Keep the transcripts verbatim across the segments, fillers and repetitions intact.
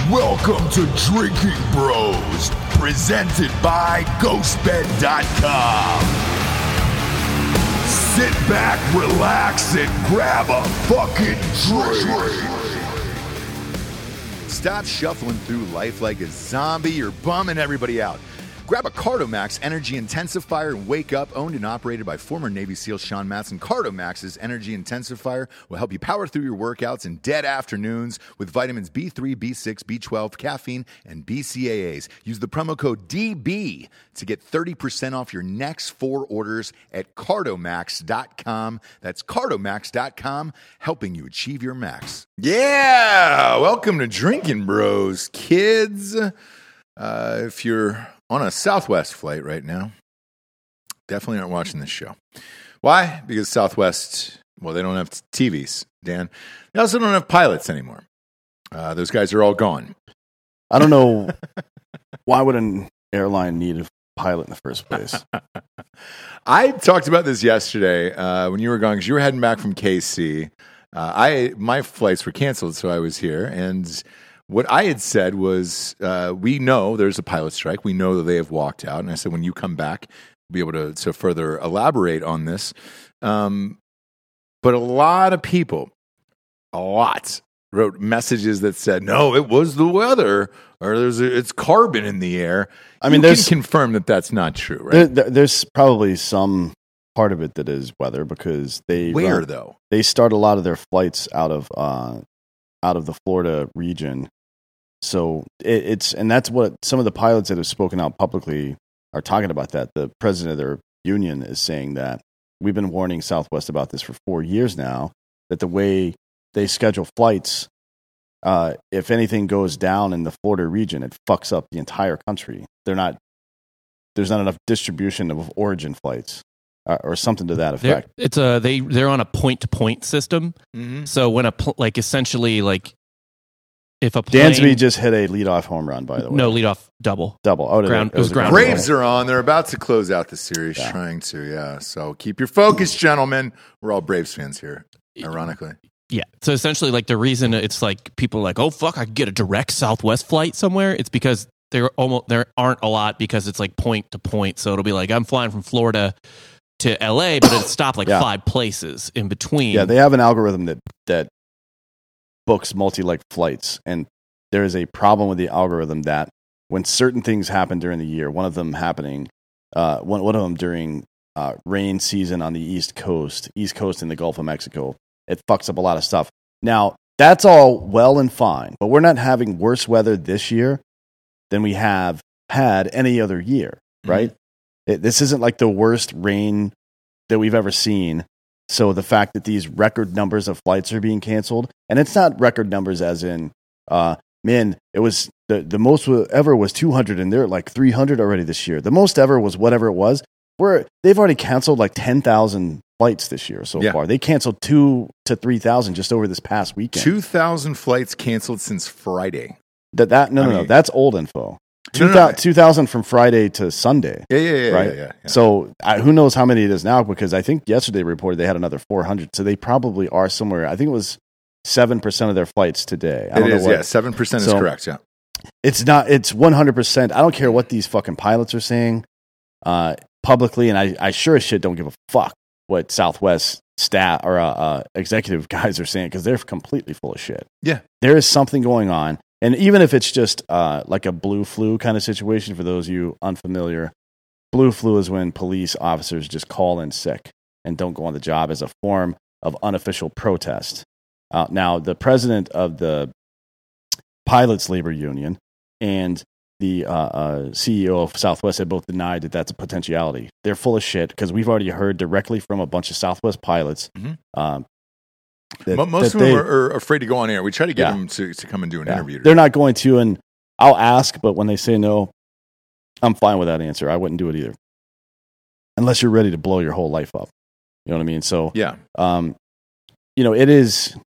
Welcome to Drinking Bros, presented by ghost bed dot com. Sit back, relax, and grab a fucking drink. Stop shuffling through life like a zombie. You're bumming everybody out. Grab a Cardomax energy intensifier and wake up. Owned and operated by former Navy SEAL Sean Matson, Cardomax's energy intensifier will help you power through your workouts in dead afternoons with vitamins B three, B six, B twelve, caffeine, and B C A As. Use the promo code D B to get thirty percent off your next four orders at cardomax dot com. That's cardomax dot com, helping you achieve your max. Yeah! Welcome to Drinking Bros, kids. Uh, if you're on a Southwest flight right now, definitely aren't watching this show. Why? Because Southwest, well, they don't have T Vs, Dan. They also don't have pilots anymore. Uh, those guys are all gone. I don't know. Why would an airline need a pilot in the first place? I talked about this yesterday uh, when you were gone, because you were heading back from K C. Uh, I my flights were canceled, so I was here, and what I had said was, uh, we know there's a pilot strike. We know that they have walked out. And I said, when you come back, we'll be able to, to further elaborate on this. Um, but a lot of people, a lot, wrote messages that said, no, it was the weather, or there's a, it's carbon in the air. I mean, you there's, can confirm that that's not true, right? There, there, there's probably some part of it that is weather, because they Where, run, though? They start a lot of their flights out of uh, out of the Florida region. So it, it's, and that's what some of the pilots that have spoken out publicly are talking about. That the president of their union is saying that we've been warning Southwest about this for four years now, that the way they schedule flights, uh, if anything goes down in the Florida region, it fucks up the entire country. They're not, there's not enough distribution of origin flights uh, or something to that effect. They're, it's a, they, they're on a point to point system. Mm-hmm. So when a, pl- like essentially like, if a plane, Dansby just hit a leadoff home run, by the way. No, leadoff double. Double. Oh, ground, it was, it was ground. Braves are on. They're about to close out the series, yeah. trying to, yeah. So keep your focus, gentlemen. We're all Braves fans here, ironically. Yeah. So essentially, like the reason it's like people are like, oh, fuck, I could get a direct Southwest flight somewhere. It's because there almost there aren't a lot, because it's like point to point. So it'll be like, I'm flying from Florida to L A, but it'll stop like yeah. five places in between. Yeah, they have an algorithm that, that books multi-leg flights, and there is a problem with the algorithm that when certain things happen during the year, one of them happening, uh, one, one of them during uh, rain season on the East Coast, East Coast in the Gulf of Mexico, it fucks up a lot of stuff. Now, that's all well and fine, but we're not having worse weather this year than we have had any other year, right? Mm-hmm. It, this isn't like the worst rain that we've ever seen. So the fact that these record numbers of flights are being canceled, and it's not record numbers as in, uh, man, it was the, the most ever was two hundred, and they're at like three hundred already this year. The most ever was whatever it was. We're, they've already canceled like ten thousand flights this year so yeah. far. They canceled two to three thousand just over this past weekend. two thousand flights canceled since Friday. That, that No, I no, mean, no. That's old info. No, no, no. two thousand from Friday to Sunday. Yeah, yeah, yeah. Right? Yeah, yeah, yeah. So I, who knows how many it is now, because I think yesterday reported they had another four hundred. So they probably are somewhere. I think it was seven percent of their flights today. I it don't is, know what, yeah. seven percent so is correct, yeah. It's not, it's one hundred percent. I don't care what these fucking pilots are saying uh, publicly, and I, I sure as shit don't give a fuck what Southwest staff or uh, uh, executive guys are saying, because they're completely full of shit. Yeah. There is something going on. And even if it's just uh, like a blue flu kind of situation, for those of you unfamiliar, blue flu is when police officers just call in sick and don't go on the job as a form of unofficial protest. Uh, now, the president of the Pilots Labor Union and the uh, uh, C E O of Southwest have both denied that that's a potentiality. They're full of shit, because we've already heard directly from a bunch of Southwest pilots. Mm-hmm. Um, that, Most that of them they, are, are afraid to go on air. We try to get yeah. them to, to come and do an yeah. interview. They're not going to, and I'll ask, but when they say no, I'm fine with that answer. I wouldn't do it either, unless you're ready to blow your whole life up. You know what I mean? So, yeah. um, you know, it is,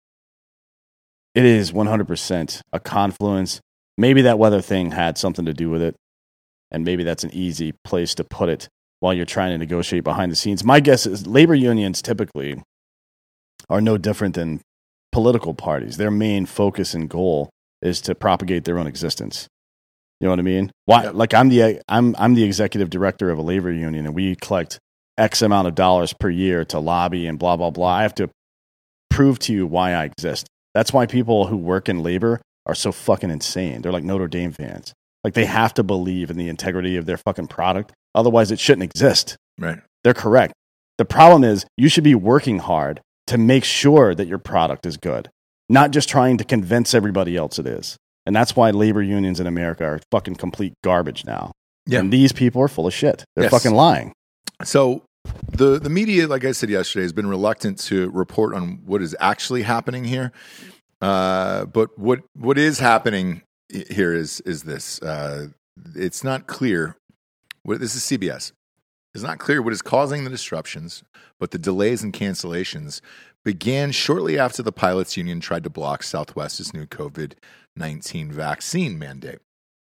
it is one hundred percent a confluence. Maybe that weather thing had something to do with it, and maybe that's an easy place to put it while you're trying to negotiate behind the scenes. My guess is labor unions typically are no different than political parties. Their main focus and goal is to propagate their own existence. You know what I mean? Why? Yep. Like I'm the I'm I'm the executive director of a labor union, and we collect X amount of dollars per year to lobby and blah blah blah. I have to prove to you why I exist. That's why people who work in labor are so fucking insane. They're like Notre Dame fans. Like they have to believe in the integrity of their fucking product. Otherwise, it shouldn't exist. Right. They're correct. The problem is you should be working hard to make sure that your product is good, not just trying to convince everybody else it is. And that's why labor unions in America are fucking complete garbage now. Yeah. And these people are full of shit. They're Yes. fucking lying. So the the media, like I said yesterday, has been reluctant to report on what is actually happening here. Uh, but what what is happening here is is this. Uh, it's not clear. What, this is C B S. It's not clear what is causing the disruptions, but the delays and cancellations began shortly after the pilots union tried to block Southwest's new COVID nineteen vaccine mandate.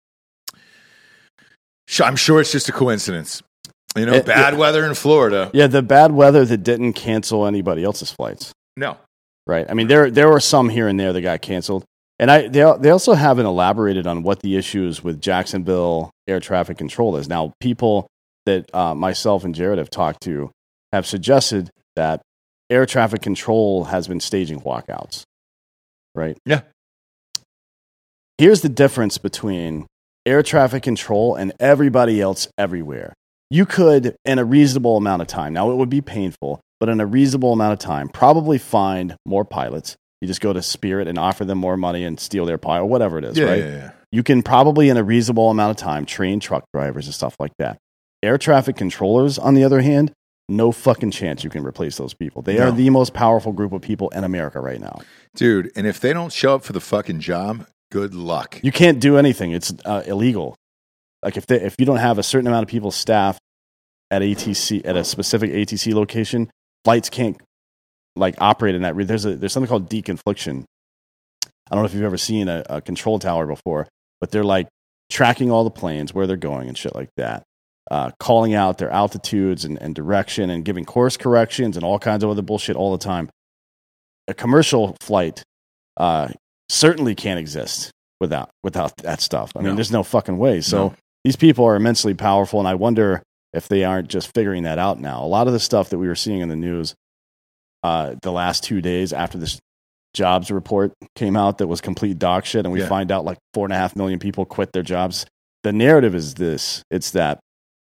I'm sure it's just a coincidence. You know, It- bad it- weather in Florida. Yeah, the bad weather that didn't cancel anybody else's flights. No. Right. I mean, there there were some here and there that got canceled. And I they, they also haven't elaborated on what the issues with Jacksonville air traffic control is. Now, people that uh, myself and Jared have talked to have suggested that air traffic control has been staging walkouts. Right? Yeah. Here's the difference between air traffic control and everybody else everywhere. You could, in a reasonable amount of time, now it would be painful, but in a reasonable amount of time, probably find more pilots. You just go to Spirit and offer them more money and steal their pilot, or whatever it is, Yeah, right? yeah, yeah. You can probably, in a reasonable amount of time, train truck drivers and stuff like that. Air traffic controllers, on the other hand, no fucking chance you can replace those people. They No. are the most powerful group of people in America right now. Dude, and if they don't show up for the fucking job, good luck. You can't do anything. It's uh, illegal. Like if they, if you don't have a certain amount of people staffed at A T C at a specific A T C location, flights can't like operate in that. re- There's a there's something called deconfliction. I don't know if you've ever seen a, a control tower before, but they're like tracking all the planes, where they're going and shit like that, uh, calling out their altitudes and, and direction and giving course corrections and all kinds of other bullshit all the time. A commercial flight uh, certainly can't exist without without that stuff. I mean, No. there's no fucking way. So No. these people are immensely powerful, and I wonder if they aren't just figuring that out now. A lot of the stuff that we were seeing in the news uh, the last two days after this jobs report came out that was complete dog shit, and we Yeah. find out like four and a half million people quit their jobs. The narrative is this. It's that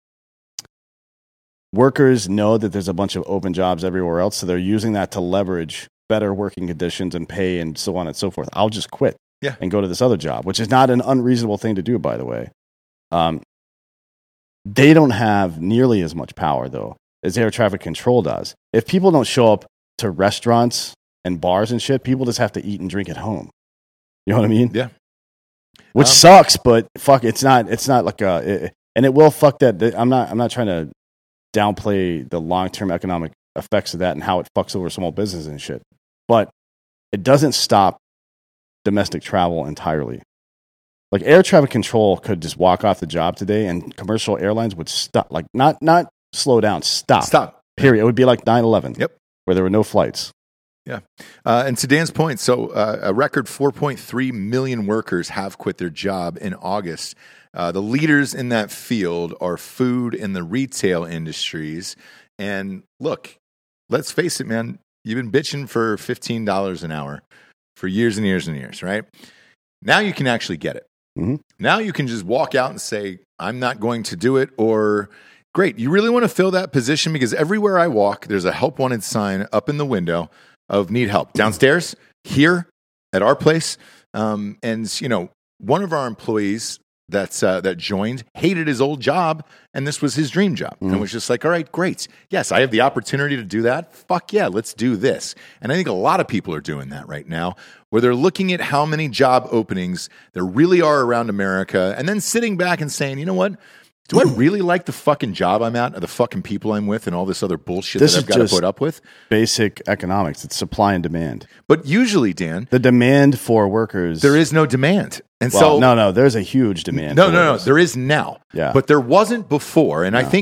workers know that there's a bunch of open jobs everywhere else, so they're using that to leverage better working conditions and pay and so on and so forth. I'll just quit Yeah. and go to this other job, which is not an unreasonable thing to do, by the way. Um, they don't have nearly as much power, though, as air traffic control does. If people don't show up to restaurants and bars and shit, people just have to eat and drink at home. You know what I mean? Yeah. Which Um, sucks, but fuck, it's not. It's not like a, it, and it will fuck that. I'm not. I'm not trying to downplay the long term economic effects of that and how it fucks over small business and shit. But it doesn't stop domestic travel entirely. Like air traffic control could just walk off the job today, and commercial airlines would stop. Like not not slow down, stop. Stop. Period. It would be like nine eleven. Yep. Where there were no flights. Yeah. Uh, and to Dan's point, so uh, a record four point three million workers have quit their job in August. Uh, the leaders in that field are food and the retail industries. And look, let's face it, man, you've been bitching for fifteen dollars an hour for years and years and years, right? Now you can actually get it. Mhm. Now you can just walk out and say, I'm not going to do it, or great, you really want to fill that position, because everywhere I walk, there's a help wanted sign up in the window of need help. Downstairs, here, at our place. Um, and, you know, one of our employees that's, uh, that joined hated his old job, and this was his dream job. Mm-hmm. And was just like, all right, great. Yes, I have the opportunity to do that. Fuck yeah, let's do this. And I think a lot of people are doing that right now, where they're looking at how many job openings there really are around America, and then sitting back and saying, you know what? Do I really like the fucking job I'm at, or the fucking people I'm with, and all this other bullshit This that is I've got to just- put up with? Basic economics. It's supply and demand. But usually, Dan, The demand for workers. there is no demand. And Well, so, no, no. There's a huge demand. no, for no, no, workers. there is now. Yeah. But there wasn't before. And I No. think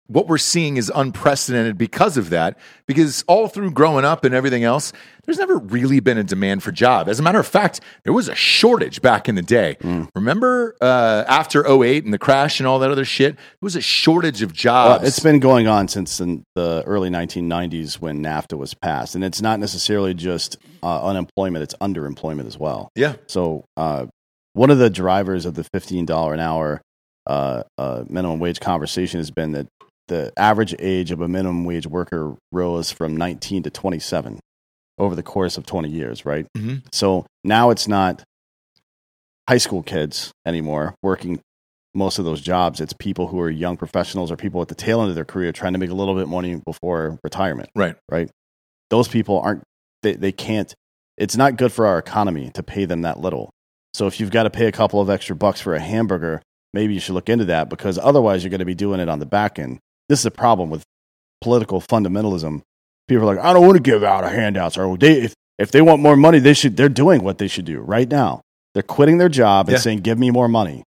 what we're seeing is unprecedented because of that. Because all through growing up and everything else, there's never really been a demand for job. As a matter of fact, there was a shortage back in the day. Mm. Remember uh, after oh eight and the crash and all that other shit? There was a shortage of jobs. Well, it's been going on since in the early nineteen nineties when NAFTA was passed. And it's not necessarily just uh, unemployment, it's underemployment as well. Yeah. So uh, one of the drivers of the fifteen dollars an hour uh, uh, minimum wage conversation has been that the average age of a minimum wage worker rose from nineteen to twenty-seven over the course of twenty years, right? Mm-hmm. So now it's not high school kids anymore working most of those jobs. It's people who are young professionals or people at the tail end of their career trying to make a little bit money before retirement. Right. Right. Those people aren't, they, they can't, it's not good for our economy to pay them that little. So if you've got to pay a couple of extra bucks for a hamburger, maybe you should look into that, because otherwise you're going to be doing it on the back end. This is a problem with political fundamentalism. People are like, I don't want to give out handouts. Or they, if, if they want more money, they should, they're doing what they should do right now. They're quitting their job and yeah. saying, give me more money.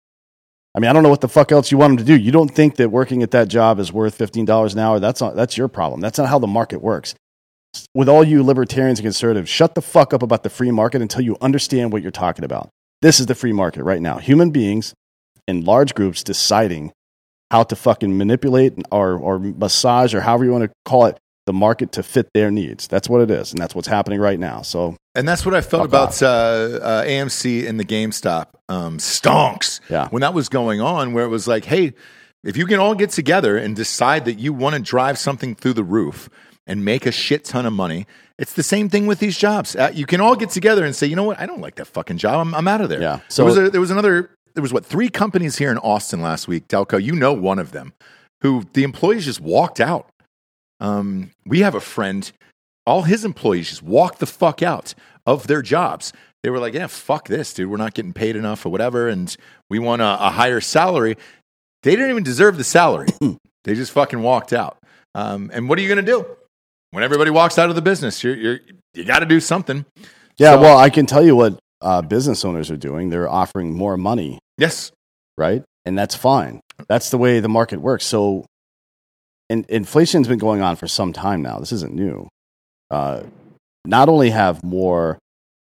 I mean, I don't know what the fuck else you want them to do. You don't think that working at that job is worth fifteen dollars an hour? That's not, that's your problem. That's not how the market works. With all you libertarians and conservatives, shut the fuck up about the free market until you understand what you're talking about. This is the free market right now. Human beings in large groups deciding how to fucking manipulate or, or massage or however you want to call it, the market to fit their needs. That's what it is, and that's what's happening right now. So, and that's what I felt about uh, uh, A M C and the GameStop um, stonks yeah. when that was going on, where it was like, hey, if you can all get together and decide that you want to drive something through the roof and make a shit ton of money, it's the same thing with these jobs. Uh, you can all get together and say, you know what, I don't like that fucking job. I'm, I'm out of there. Yeah. So there was, a, there was another. There was what three companies here in Austin last week. Delco, you know one of them, who the employees just walked out. Um, we have a friend, all his employees just walked the fuck out of their jobs. They were like, yeah, fuck this, dude. We're not getting paid enough or whatever, and we want a, a higher salary. They didn't even deserve the salary. They just fucking walked out. Um, and what are you going to do when everybody walks out of the business? You're, you're, you got to do something. Yeah, so, well, I can tell you what uh, business owners are doing. They're offering more money. Yes. Right? And that's fine. That's the way the market works. So, and inflation's been going on for some time now. This isn't new. Uh, not only have more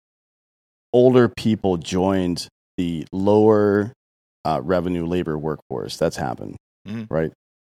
older people joined the lower uh, revenue labor workforce, that's happened, mm-hmm. right?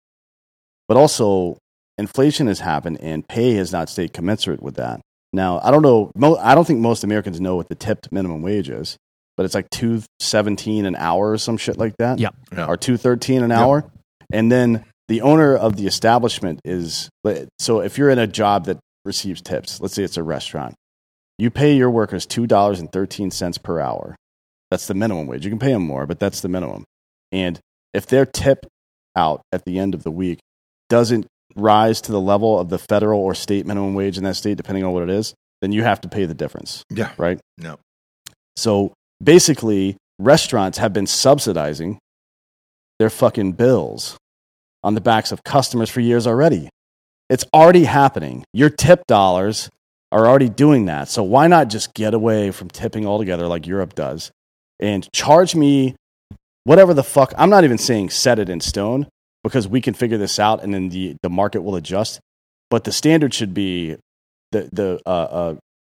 But also, inflation has happened, and pay has not stayed commensurate with that. Now, I don't know. Mo- I don't think most Americans know what the tipped minimum wage is, but it's like two seventeen an hour or some shit like that. Yep. Yeah. Or two thirteen an hour. Yep. And then the owner of the establishment is, so if you're in a job that receives tips, let's say it's a restaurant, you pay your workers two dollars and thirteen cents per hour. That's the minimum wage. You can pay them more, but that's the minimum. And if their tip out at the end of the week doesn't rise to the level of the federal or state minimum wage in that state, depending on what it is, then you have to pay the difference. Yeah. Right? No. So basically, restaurants have been subsidizing their fucking bills on the backs of customers for years already. It's already happening. Your tip dollars are already doing that. So why not just get away from tipping altogether like Europe does and charge me whatever the fuck? I'm not even saying set it in stone, because we can figure this out and then the, the market will adjust. But the standard should be the the uh, uh,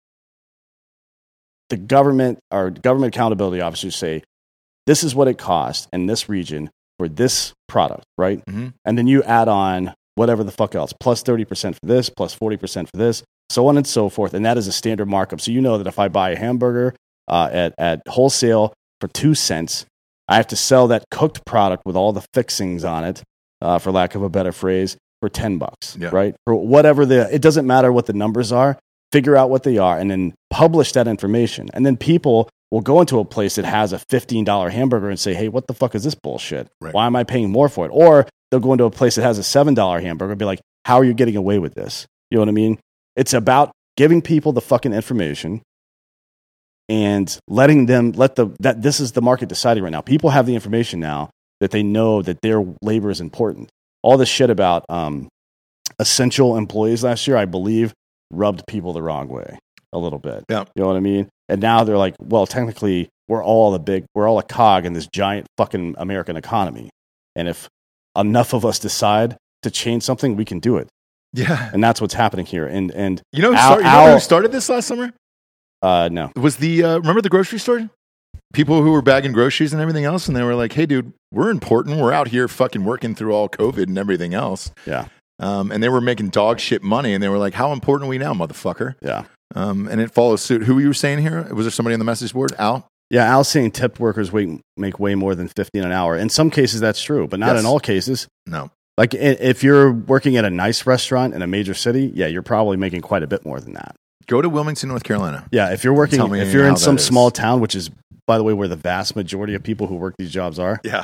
the government or government accountability officers say, this is what it costs in this region for this product, right? Mm-hmm. And then you add on whatever the fuck else, plus thirty percent for this, plus forty percent for this, so on and so forth. And that is a standard markup. So you know that if I buy a hamburger uh, at, at wholesale for two cents, I have to sell that cooked product with all the fixings on it, uh, for lack of a better phrase, for ten bucks, yeah. right? For whatever the, it doesn't matter what the numbers are, figure out what they are, and then publish that information. And then people will go into a place that has a fifteen dollars hamburger and say, hey, what the fuck is this bullshit? Right. Why am I paying more for it? Or they'll go into a place that has a seven dollars hamburger and be like, how are you getting away with this? You know what I mean? It's about giving people the fucking information and letting them, let the, that this is the market deciding right now. People have the information now that they know that their labor is important. All this shit about um, essential employees last year, I believe, rubbed people the wrong way a little bit. Yeah. You know what I mean? And now they're like, well, technically, we're all a big, we're all a cog in this giant fucking American economy. And if enough of us decide to change something, we can do it. Yeah. And that's what's happening here. And and You know who, Al- start, you know Al- who started this last summer? uh, no. Was the, uh, remember the grocery store? People who were bagging groceries and everything else, and they were like, hey, dude, we're important. We're out here fucking working through all COVID and everything else. Yeah. Um, and they were making dog shit money, and they were like, how important are we now, motherfucker? Yeah. Um, and it follows suit. Who were you saying here? Was there somebody on the message board? Al? Yeah, Al's saying tipped workers wait, make way more than fifteen an hour. In some cases, that's true, but not Yes. in all cases. No. Like, i- if you're working at a nice restaurant in a major city, yeah, you're probably making quite a bit more than that. Go to Wilmington, North Carolina. Yeah, if you're working, Tell me if you're how in that some is. small town, which is, by the way, where the vast majority of people who work these jobs are, Yeah.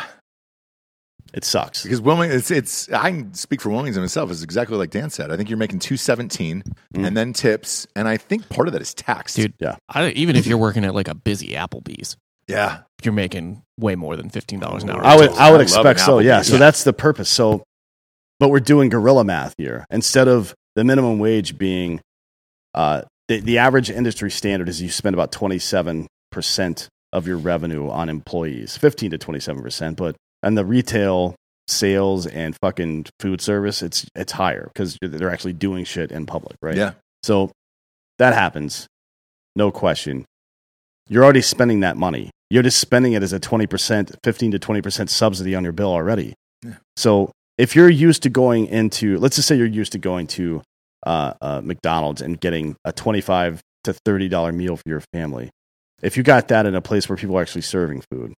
it sucks. Because Wilmington, it's, it's, I can speak for Wilmington itself. It's exactly like Dan said. I think you're making two seventeen Mm. and then tips. And I think part of that is taxed. Dude. Yeah. I, even if you're working at like a busy Applebee's, Yeah. you're making way more than fifteen dollars an hour. I would, I would I love expect an so. Yeah. Applebee's. So that's the purpose. So, but we're doing guerrilla math here. Instead of the minimum wage being, uh, the, the average industry standard is you spend about twenty-seven percent of your revenue on employees, fifteen to twenty-seven percent. But on the retail sales and fucking food service, it's, it's higher because they're actually doing shit in public, right? Yeah. So that happens. No question. You're already spending that money. You're just spending it as a twenty percent, fifteen to twenty percent subsidy on your bill already. Yeah. So if you're used to going into, let's just say you're used to going to uh, uh, McDonald's and getting a twenty-five to thirty dollars meal for your family. If you got that in a place where people are actually serving food,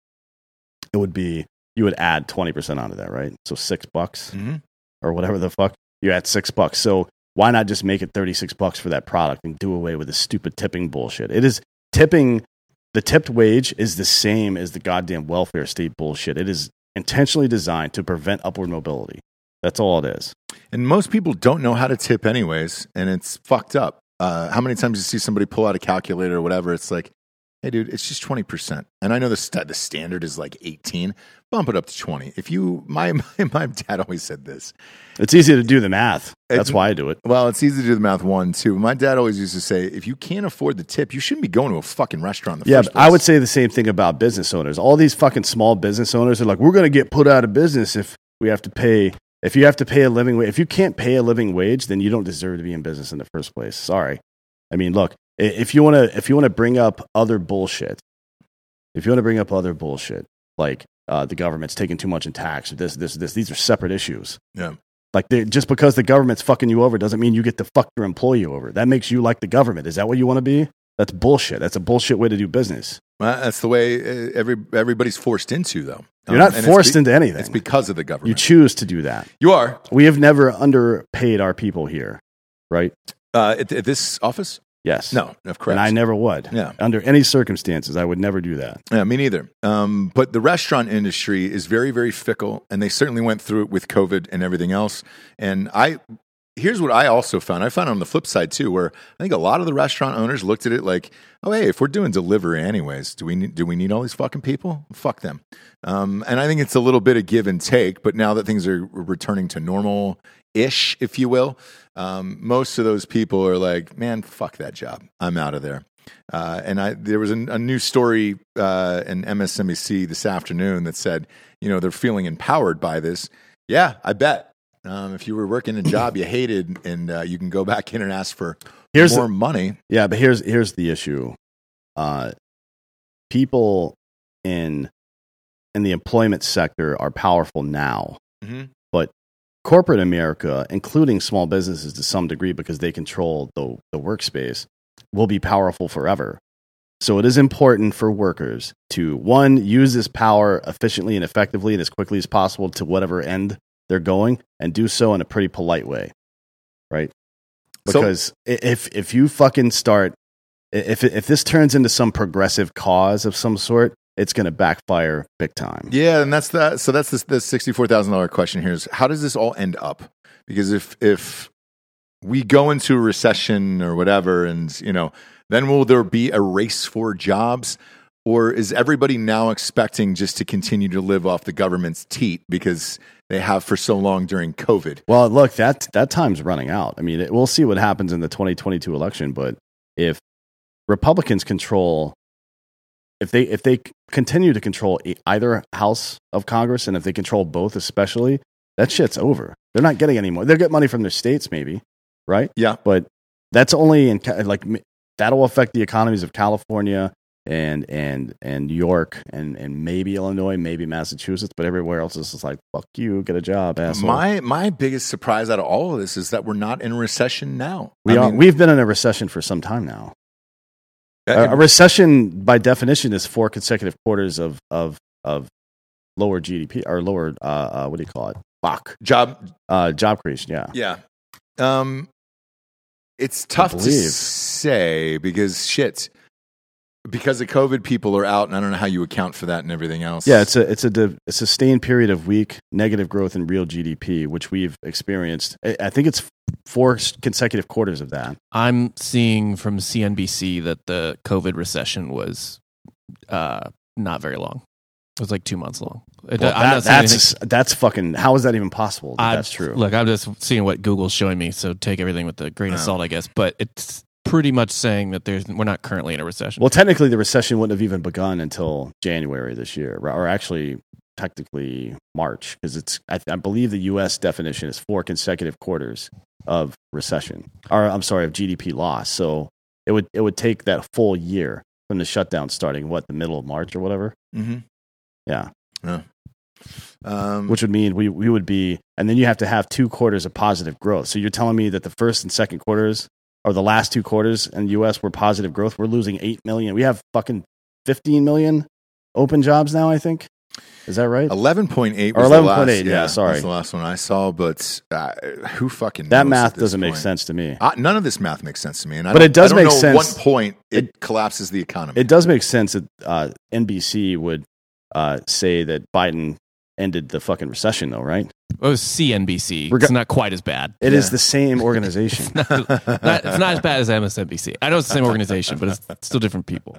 it would be, you would add twenty percent onto that, right? So six bucks Mm-hmm. or whatever the fuck, you add six bucks. So why not just make it thirty-six bucks for that product and do away with this stupid tipping bullshit? It is tipping. The tipped wage is the same as the goddamn welfare state bullshit. It is intentionally designed to prevent upward mobility. That's all it is. And most people don't know how to tip anyways, and it's fucked up. Uh, how many times you see somebody pull out a calculator or whatever, it's like, hey, dude, it's just twenty percent. And I know the, st- the standard is like eighteen. Bump it up to twenty. If you, my, my, my dad always said this. It's easy to do the math. That's It's- why I do it. Well, it's easy to do the math, one, two. My dad always used to say, if you can't afford the tip, you shouldn't be going to a fucking restaurant in the Yeah, first but I place. would say the same thing about business owners. All these fucking small business owners are like, we're going to get put out of business if we have to pay. If you have to pay a living wage, if you can't pay a living wage, then you don't deserve to be in business in the first place. Sorry. I mean, look, i- if you want to, if you want to bring up other bullshit, if you want to bring up other bullshit, like uh, the government's taking too much in tax, or this, this, this, these are separate issues. Yeah. Like they- just because the government's fucking you over doesn't mean you get to fuck your employee over. That makes you like the government. Is that what you want to be? That's bullshit. That's a bullshit way to do business. Well, that's the way uh, every everybody's forced into, though. You're not Um, and it's forced be- into anything. It's because of the You government. choose to do that. You are. We have never underpaid our people here, right? Uh, at, at this office? Yes. No, of course. And I never would. Yeah. Under any circumstances, I would never do that. Yeah, me neither. Um, but the restaurant industry is very, very fickle, and they certainly went through it with COVID and everything else. And I, here's what I also found. I found on the flip side too, where I think a lot of the restaurant owners looked at it like, "Oh, hey, if we're doing delivery anyways, do we need, do we need all these fucking people? Fuck them." Um, and I think it's a little bit of give and take. But now that things are returning to normal ish, if you will, um, most of those people are like, "Man, fuck that job. I'm out of there." Uh, and I, there was a, a new story uh, in M S N B C this afternoon that said, you know, they're feeling empowered by this. Yeah, I bet. Um, if you were working a job you hated and uh, you can go back in and ask for Here's more the, money. yeah, but here's here's the issue. Uh, people in in the employment sector are powerful now, Mm-hmm. but corporate America, including small businesses to some degree, because they control the the workspace, will be powerful forever. So it is important for workers to, one, use this power efficiently and effectively and as quickly as possible to whatever end they're going, and do so in a pretty polite way, right? So- Because i if if you fucking start, if if this turns into some progressive cause of some sort, it's going to backfire big time. Yeah, and that's that. So that's this, the sixty-four thousand dollars question here is, how does this all end up? Because if if we go into a recession or whatever, and you know, then will there be a race for jobs, or is everybody now expecting just to continue to live off the government's teat because they have for so long during COVID? Well, look, that that time's running out. I mean, it, we'll see what happens in the twenty twenty-two election, but if Republicans control, if they if they continue to control e- either house of Congress, and if they control both especially, that shit's over. They're not getting any more. They'll get money from their states, maybe, right? Yeah. But that's only in like that'll affect the economies of California and and and New York and and maybe Illinois, maybe Massachusetts, but everywhere else is just like fuck you, get a job, asshole. My my biggest surprise out of all of this is that we're not in a recession now. We I are. mean, We've been in a recession for some time now. uh, A, a recession, by definition, is four consecutive quarters of of of lower G D P or lower. Uh, uh, what do you call it? Fuck. job. Uh, job creation. Yeah. Yeah. Um, it's tough to believe. say because shit. Because of COVID, people are out, and I don't know how you account for that and everything else. Yeah, it's a it's a, de- a sustained period of weak negative growth in real G D P, which we've experienced. I, I think it's four s- consecutive quarters of that. I'm seeing from C N B C that the COVID recession was uh, not very long. It was like two months long. It- Well, I'm that- not seeing anything- that's that's fucking. How is that even possible? that I- that's true. Look, I'm just seeing what Google's showing me, so take everything with a grain of Oh. salt, I guess. But it's pretty much saying that there's we're not currently in a recession. Well, technically, the recession wouldn't have even begun until January this year, right? Or actually, technically March, because it's. I, I believe the U S definition is four consecutive quarters of recession, or I'm sorry, of G D P loss. So it would it would take that full year from the shutdown starting, what, the middle of March or whatever. Mm-hmm. Yeah, Yeah. Um, which would mean we we would be, and then you have to have two quarters of positive growth. So you're telling me that the first and second quarters, or the last two quarters in the U S were positive growth. We're losing eight million. We have fucking fifteen million open jobs now, I think. Is that right? eleven point eight Or was eleven the point last, eight, yeah, sorry. That's the last one I saw, but uh, who fucking That knows math at this doesn't make point? sense to me. Uh, none of this math makes sense to me. And I But don't- it does I don't make know sense. At what point it, collapses the economy. It does make sense that uh, N B C would uh, say that Biden ended the fucking recession, though, right? It was C N B C. Reg- It's not quite as bad. It is Yeah. the same organization. not, it's not as bad as M S N B C. I know it's the same organization, but it's still different people.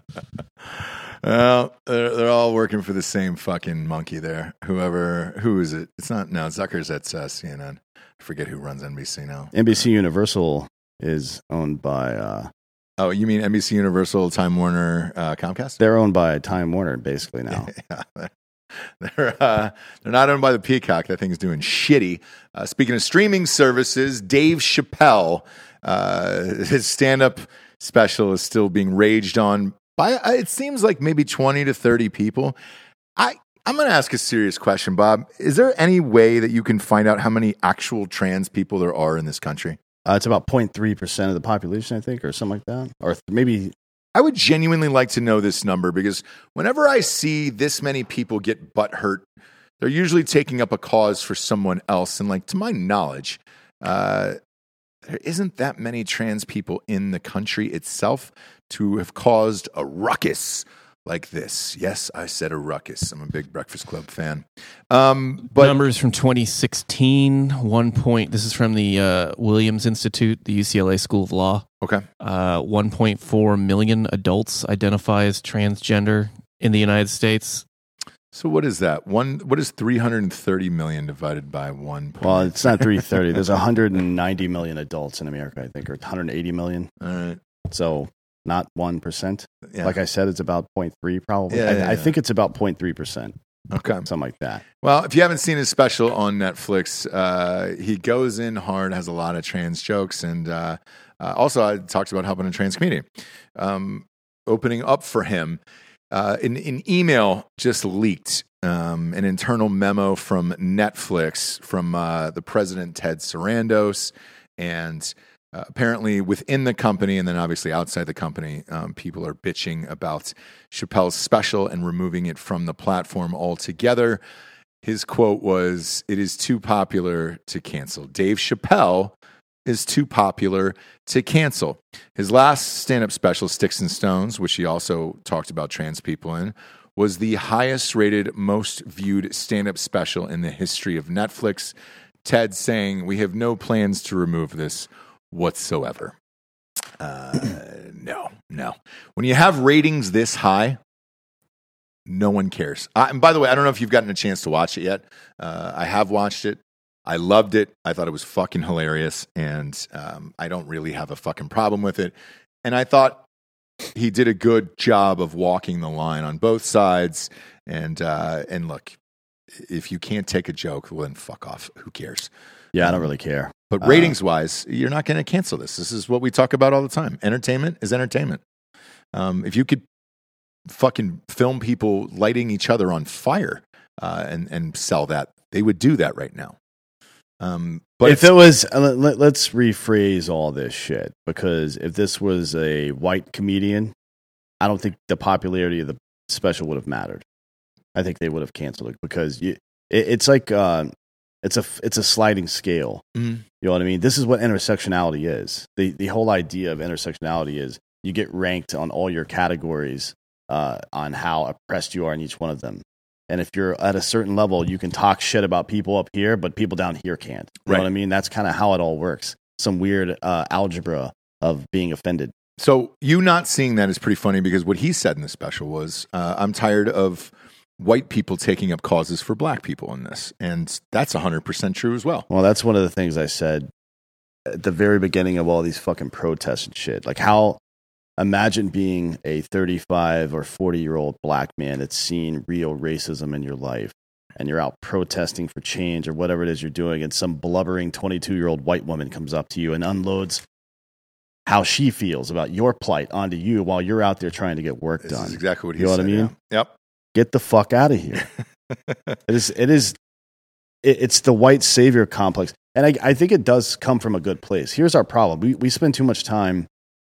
Well, they're, they're all working for the same fucking monkey there. Whoever, who is it? It's not, no, Zucker's at uh, C N N. I forget who runs N B C now. N B C Universal is owned by, uh, Oh, you mean N B C Universal, Time Warner, uh, Comcast? they're owned by Time Warner basically now. Yeah, they're, they're, uh, they're not owned by the Peacock. That thing's doing shitty. Uh, speaking of streaming services, Dave Chappelle, uh, his stand-up special is still being raged on by, uh, it seems like maybe twenty to thirty people. I, I'm going to ask a serious question, Bob. Is there any way that you can find out how many actual trans people there are in this country? Uh, it's about zero point three percent of the population, I think, or something like that. Or th- maybe I would genuinely like to know this number because whenever I see this many people get butt hurt, they're usually taking up a cause for someone else. And like, to my knowledge, uh, there isn't that many trans people in the country itself to have caused a ruckus like this. Yes, I said a ruckus. I'm a big Breakfast Club fan. Um, but Numbers from twenty sixteen, one point. This is from the uh, Williams Institute, the U C L A School of Law. okay, Uh, one point four million adults identify as transgender in the United States. so what is that? One. What is three hundred thirty million divided by one? well, it's not three thirty. There's one hundred ninety million adults in America, I think, or one hundred eighty million. All right. So not one percent. Yeah. Like I said, it's about zero point three probably. Yeah, I, yeah, I yeah. think it's about zero point three percent, Okay. something like that. Well, if you haven't seen his special on Netflix, uh, he goes in hard, has a lot of trans jokes, and uh, uh, also I talked about helping a trans comedian. Um, opening up for him, uh, an, an email just leaked, um, an internal memo from Netflix from uh, the president, Ted Sarandos, and uh, apparently within the company, and then obviously outside the company, um, people are bitching about Chappelle's special and removing it from the platform altogether. His quote was, "It is too popular to cancel." Dave Chappelle is too popular to cancel. His last stand-up special, Sticks and Stones, which he also talked about trans people in, was the highest rated, most viewed stand-up special in the history of Netflix. Ted saying, "We have no plans to remove this whatsoever." Uh, no, no. When you have ratings this high, no one cares. Uh, and by the way, I don't know if you've gotten a chance to watch it yet. Uh, I have watched it. I loved it. I thought it was fucking hilarious. And um, I don't really have a fucking problem with it. And I thought he did a good job of walking the line on both sides. And uh, and look, if you can't take a joke, well, then fuck off. Who cares? Yeah, I don't really care. But ratings wise, you're not going to cancel this. This is what we talk about all the time. Entertainment is entertainment. Um, if you could fucking film people lighting each other on fire uh, and and sell that, they would do that right now. Um, but if it was, uh, let, let's rephrase all this shit, because if this was a white comedian, I don't think the popularity of the special would have mattered. I think they would have canceled it because you, it, it's like uh, it's a it's a sliding scale. Mm-hmm. You know what I mean? This is what intersectionality is. The the whole idea of intersectionality is you get ranked on all your categories uh, on how oppressed you are in each one of them. And if you're at a certain level, you can talk shit about people up here, but people down here can't. You right. know what I mean? That's kind of how it all works. Some weird uh, algebra of being offended. So you not seeing that is pretty funny because what he said in the special was, uh, I'm tired of white people taking up causes for black people in this. And that's one hundred percent true as well. Well, that's one of the things I said at the very beginning of all these fucking protests and shit. Like how, imagine being a thirty-five or forty-year-old black man that's seen real racism in your life, and you're out protesting for change or whatever it is you're doing, and some blubbering twenty-two-year-old white woman comes up to you and unloads how she feels about your plight onto you while you're out there trying to get work This done. This is exactly what he you know said. what I mean? Yeah. Yep. Get the fuck out of here. it is. It is. It, it's the white savior complex, and I, I think it does come from a good place. Here's our problem: we we spend too much time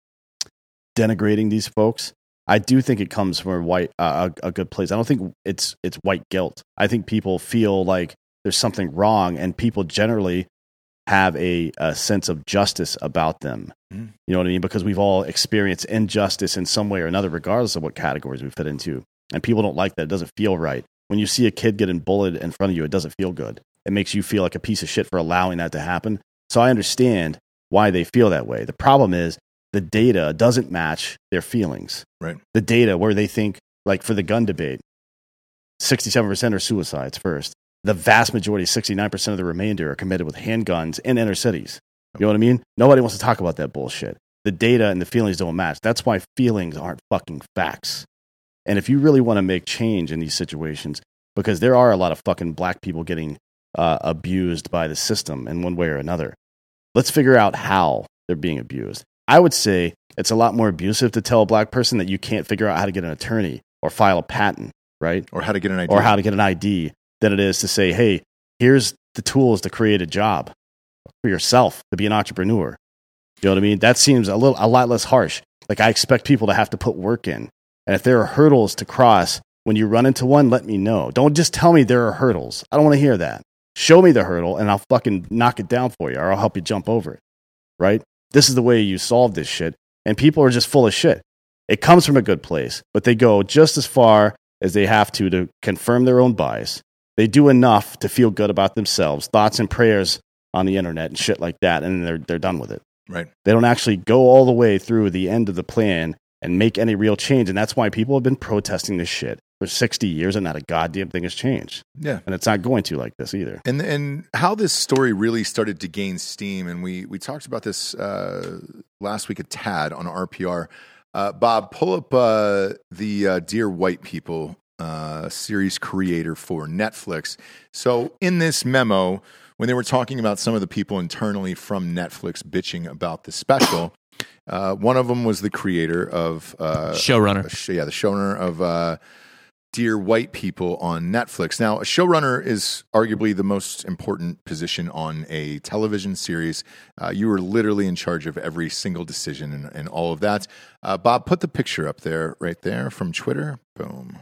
denigrating these folks. I do think it comes from a white uh, a, a good place. I don't think it's it's white guilt. I think people feel like there's something wrong, and people generally have a, a sense of justice about them. Mm. You know what I mean? Because we've all experienced injustice in some way or another, regardless of what categories we fit into. And people don't like that. It doesn't feel right. When you see a kid getting bullied in front of you, it doesn't feel good. It makes you feel like a piece of shit for allowing that to happen. So I understand why they feel that way. The problem is the data doesn't match their feelings. Right. The data where they think, like for the gun debate, sixty-seven percent are suicides first. The vast majority, sixty-nine percent of the remainder, are committed with handguns in inner cities. You know what I mean? Nobody wants to talk about that bullshit. The data and the feelings don't match. That's why feelings aren't fucking facts. And if you really want to make change in these situations, because there are a lot of fucking black people getting uh, abused by the system in one way or another, let's figure out how they're being abused. I would say it's a lot more abusive to tell a black person that you can't figure out how to get an attorney or file a patent, right? Or how to get an I D. Or how to get an I D than it is to say, hey, here's the tools to create a job for yourself, to be an entrepreneur. You know what I mean? That seems a little, a lot less harsh. Like I expect people to have to put work in. And if there are hurdles to cross, when you run into one, let me know. Don't just tell me there are hurdles. I don't want to hear that. Show me the hurdle and I'll fucking knock it down for you, or I'll help you jump over it. Right? This is the way you solve this shit. And people are just full of shit. It comes from a good place, but they go just as far as they have to to confirm their own bias. They do enough to feel good about themselves, thoughts and prayers on the internet and shit like that, and they're they're done with it. Right. They don't actually go all the way through the end of the plan and make any real change. And that's why people have been protesting this shit for sixty years and not a goddamn thing has changed. Yeah. And it's not going to like this either. And and how this story really started to gain steam, and we, we talked about this uh, last week at Tad on R P R. Uh, Bob, pull up uh, the uh, Dear White People uh, series creator for Netflix. So in this memo, when they were talking about some of the people internally from Netflix bitching about the special, uh, one of them was the creator of... Uh, Showrunner. Uh, yeah, the showrunner of... Uh, Dear White People on Netflix. Now, a showrunner is arguably the most important position on a television series. Uh, you are literally in charge of every single decision and, and all of that. Uh, Bob, put the picture up there, right there from Twitter. Boom.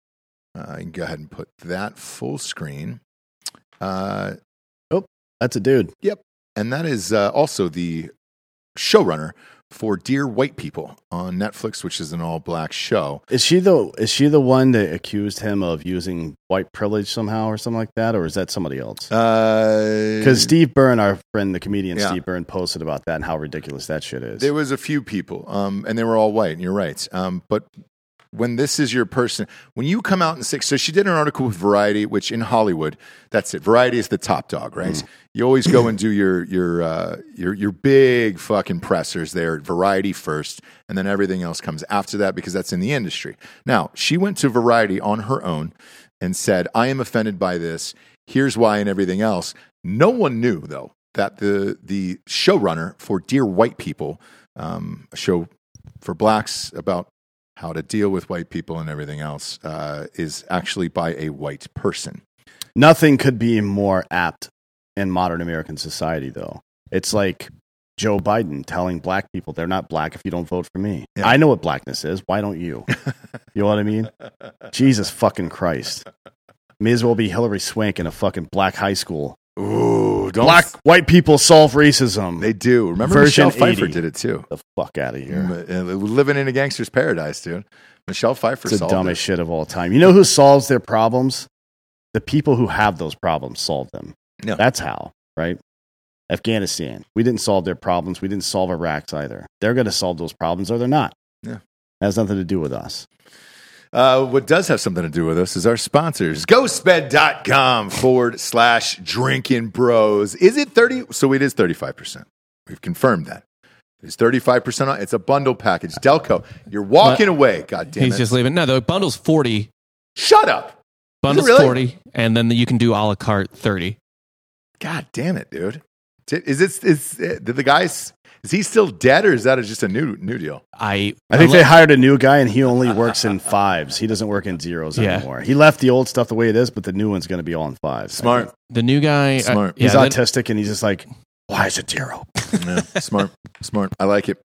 Uh, you can go ahead and put that full screen. Uh, oh, that's a dude. Yep. And that is uh, also the showrunner for Dear White People on Netflix, which is an all-black show. Is she the is she the one that accused him of using white privilege somehow or something like that, or is that somebody else? Because uh, Steve Byrne, our friend, the comedian yeah. Steve Byrne, posted about that and how ridiculous that shit is. There was a few people, um, and they were all white, and you're right. Um, but when this is your person, when you come out and say, so she did an article with Variety, which in Hollywood, that's it. Variety is the top dog, right? Mm. You always go and do your your uh, your your big fucking pressers there at Variety first, and then everything else comes after that because that's in the industry. Now, she went to Variety on her own and said, I am offended by this. Here's why and everything else. No one knew, though, that the the showrunner for Dear White People, um, a show for blacks about how to deal with white people and everything else, uh, is actually by a white person. Nothing could be more apt in modern American society, though. It's like Joe Biden telling black people they're not black if you don't vote for me. Yeah. I know what blackness is. Why don't you? You know what I mean? Jesus fucking Christ. May as well be Hillary Swank in a fucking black high school. Ooh, don't black f- white people solve racism. They do. Remember Version Michelle Pfeiffer eighty. Did it too. The fuck out of here. Mm, living in a gangster's paradise, dude. Michelle Pfeiffer it's solved the dumbest it. shit of all time. You know who solves their problems? The people who have those problems solve them. Yeah. That's how, right? Afghanistan. We didn't solve their problems. We didn't solve Iraq's either. They're going to solve those problems or they're not. Yeah. It has nothing to do with us. Uh, what does have something to do with us is our sponsors. GhostBed.com forward slash drinking bros. Is it thirty? So it is thirty-five percent. We've confirmed that. It's thirty-five percent off. It's a bundle package. Delco, you're walking What? away. God damn He's it. just leaving. No, the bundle's forty. Shut up. Bundle's really? forty, and then you can do a la carte thirty. God damn it, dude. Is it, is, did the guys, is he still dead or is that just a new new deal? I I think they hired a new guy and he only works in fives. He doesn't work in zeros Yeah. anymore. He left the old stuff the way it is, but the new one's going to be all in fives. Smart. the new guy. Smart. Uh, He's yeah, then- autistic and he's just like, why is it zero? Yeah, smart, smart. I like it.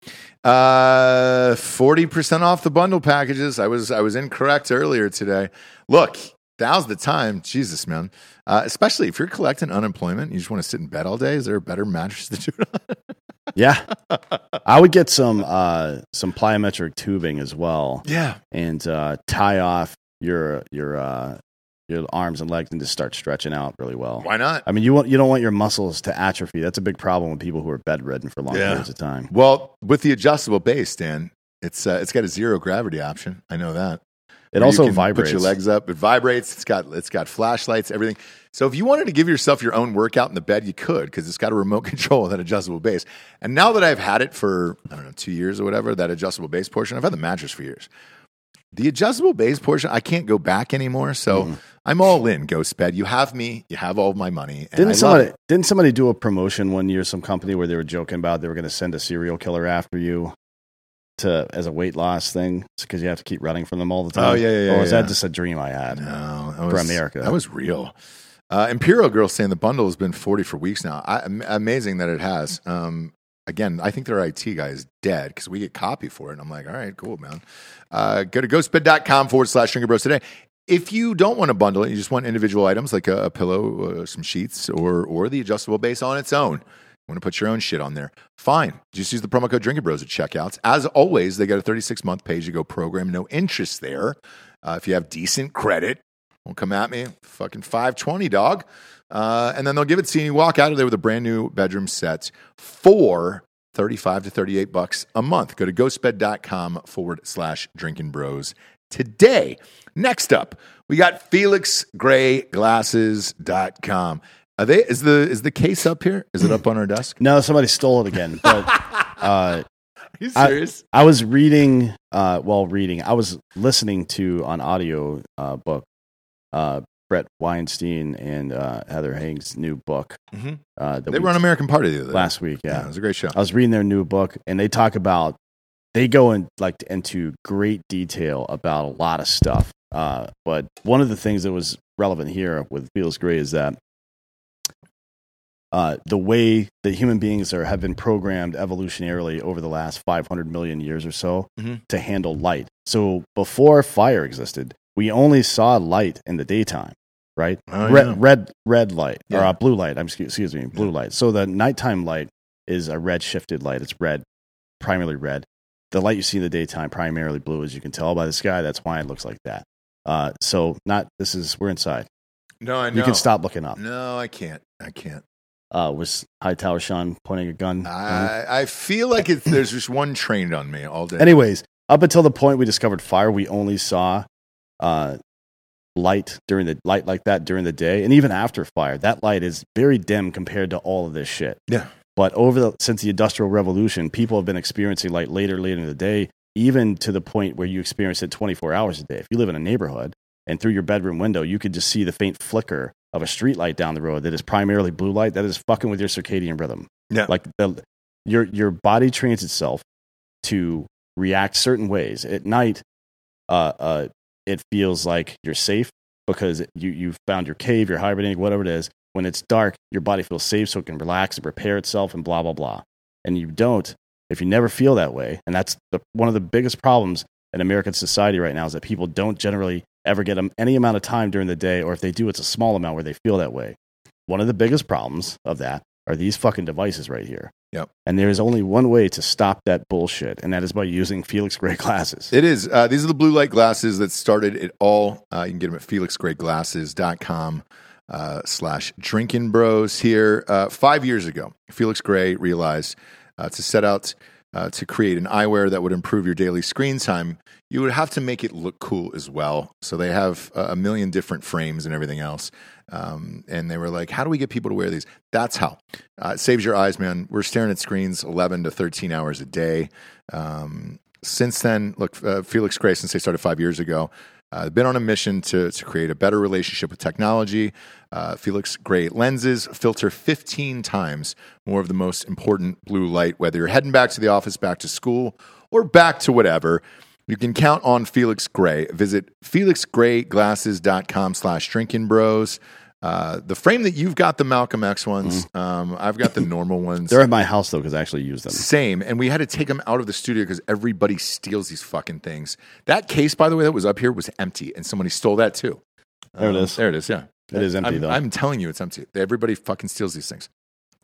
Uh, forty percent off the bundle packages. I was I was incorrect earlier today. Look, now's the time. Jesus, man. Uh, especially if you're collecting unemployment, you just want to sit in bed all day. Is there a better mattress to do it on? Yeah. I would get some uh, some plyometric tubing as well. Yeah. And uh, tie off your your uh, your arms and legs and just start stretching out really well. Why not? I mean, you want you don't want your muscles to atrophy. That's a big problem with people who are bedridden for long Yeah. periods of time. Well, with the adjustable base, Dan, it's uh, it's got a zero gravity option. I know that. It Where also you can vibrates. Put your legs up. It vibrates. It's got it's got flashlights, everything. So if you wanted to give yourself your own workout in the bed, you could because it's got a remote control of that adjustable base. And now that I've had it for I don't know two years or whatever, that adjustable base portion, I've had the mattress for years. The adjustable base portion, I can't go back anymore. So Mm-hmm. I'm all in. Ghost Bed. You have me. You have all of my money. And Didn't I love somebody it. didn't somebody do a promotion one year, some company where they were joking about they were going to send a serial killer after you to as a weight loss thing because you have to keep running from them all the time? Oh, yeah, yeah, yeah, Or was yeah. that just a dream I had? No, that For was, America. That was real. Uh, Imperial Girl saying the bundle has been forty for weeks now. I, am- amazing that it has. Um, again, I think their I T guy is dead because we get copy for it. And I'm like, all right, cool, man. Uh, go to ghostbed.com forward slash Drinker Bros today. If you don't want to bundle it, you just want individual items like a, a pillow, uh, some sheets, or or the adjustable base on its own. You want to put your own shit on there. Fine. Just use the promo code Drinker Bros at checkouts. As always, they got a thirty-six month pay-as-you-go program. No interest there. Uh, if you have decent credit, won't come at me. Fucking five twenty, dog. Uh, and then they'll give it to you and you walk out of there with a brand new bedroom set for thirty-five to thirty-eight bucks a month. Go to ghostbed.com forward slash drinking bros today. Next up, we got felix gray glasses dot com. Are they, is the, is the case up here? Is it up on our desk? No, somebody stole it again. But uh, Are you serious? I was reading, uh, well, reading. I was listening to on audio uh, book uh, Brett Weinstein and uh, Heather Haig's new book. Mhm. Uh, that They we- were on American Party the other day. last week. Yeah, Yeah. it was a great show. I was reading their new book, and they talk about they go in like into great detail about a lot of stuff. Uh, but one of the things that was relevant here with Felix Gray is that uh, the way that human beings are have been programmed evolutionarily over the last five hundred million years or so Mhm. to handle light. So before fire existed, we only saw light in the daytime, right? Oh, red, yeah. red, red light or Yeah. uh, blue light. I'm excuse, excuse me, blue light. So the nighttime light is a red shifted light. It's red, primarily red. The light you see in the daytime, primarily blue, as you can tell by the sky. That's why it looks like that. Uh, so not this is we're inside. No, I know. You can stop looking up. No, I can't. I can't. Uh, was Hightower Sean pointing a gun? I, I feel like it's, there's just one trained on me all day. Anyways, Up until the point we discovered fire, we only saw uh, light during the light like that during the day, and even after fire, that light is very dim compared to all of this shit. Yeah. But over the since the Industrial Revolution, people have been experiencing light later, later in the day, even to the point where you experience it twenty-four hours a day. If you live in a neighborhood and through your bedroom window, you could just see the faint flicker of a street light down the road that is primarily blue light that is fucking with your circadian rhythm. Yeah. Like the, your your body trains itself to react certain ways. At night, uh, uh, it feels like you're safe because you you found your cave, you're hibernating, whatever it is. When it's dark, your body feels safe so it can relax and repair itself and blah, blah, blah. And you don't, if you never feel that way, and that's the, one of the biggest problems in American society right now is that people don't generally ever get any amount of time during the day, or if they do, it's a small amount where they feel that way. One of the biggest problems of that are these fucking devices right here. Yep. And there is only one way to stop that bullshit, and that is by using Felix Gray glasses. It is. Uh, these are the blue light glasses that started it all. Uh, you can get them at felix gray glasses dot com. Uh, slash Drinking Bros here. Uh, five years ago, Felix Gray realized uh, to set out uh, to create an eyewear that would improve your daily screen time, you would have to make it look cool as well. So they have a million different frames and everything else. Um, and they were like, how do we get people to wear these? That's how. Uh, it saves your eyes, man. We're staring at screens eleven to thirteen hours a day. Um, since then, look, uh, Felix Gray, since they started five years ago, Uh, been on a mission to, to create a better relationship with technology. Uh, Felix Gray lenses filter fifteen times more of the most important blue light, whether you're heading back to the office, back to school, or back to whatever. You can count on Felix Gray. Visit felix gray glasses dot com slash drinking bros. Uh, the frame that you've got, the Malcolm X ones. Mm. Um, I've got the normal ones. They're at my house, though, because I actually use them. Same. And we had to take them out of the studio because everybody steals these fucking things. That case, by the way, that was up here was empty, and somebody stole that, too. There um, it is. There it is, yeah. It is empty, I'm, though. I'm telling you it's empty. Everybody fucking steals these things.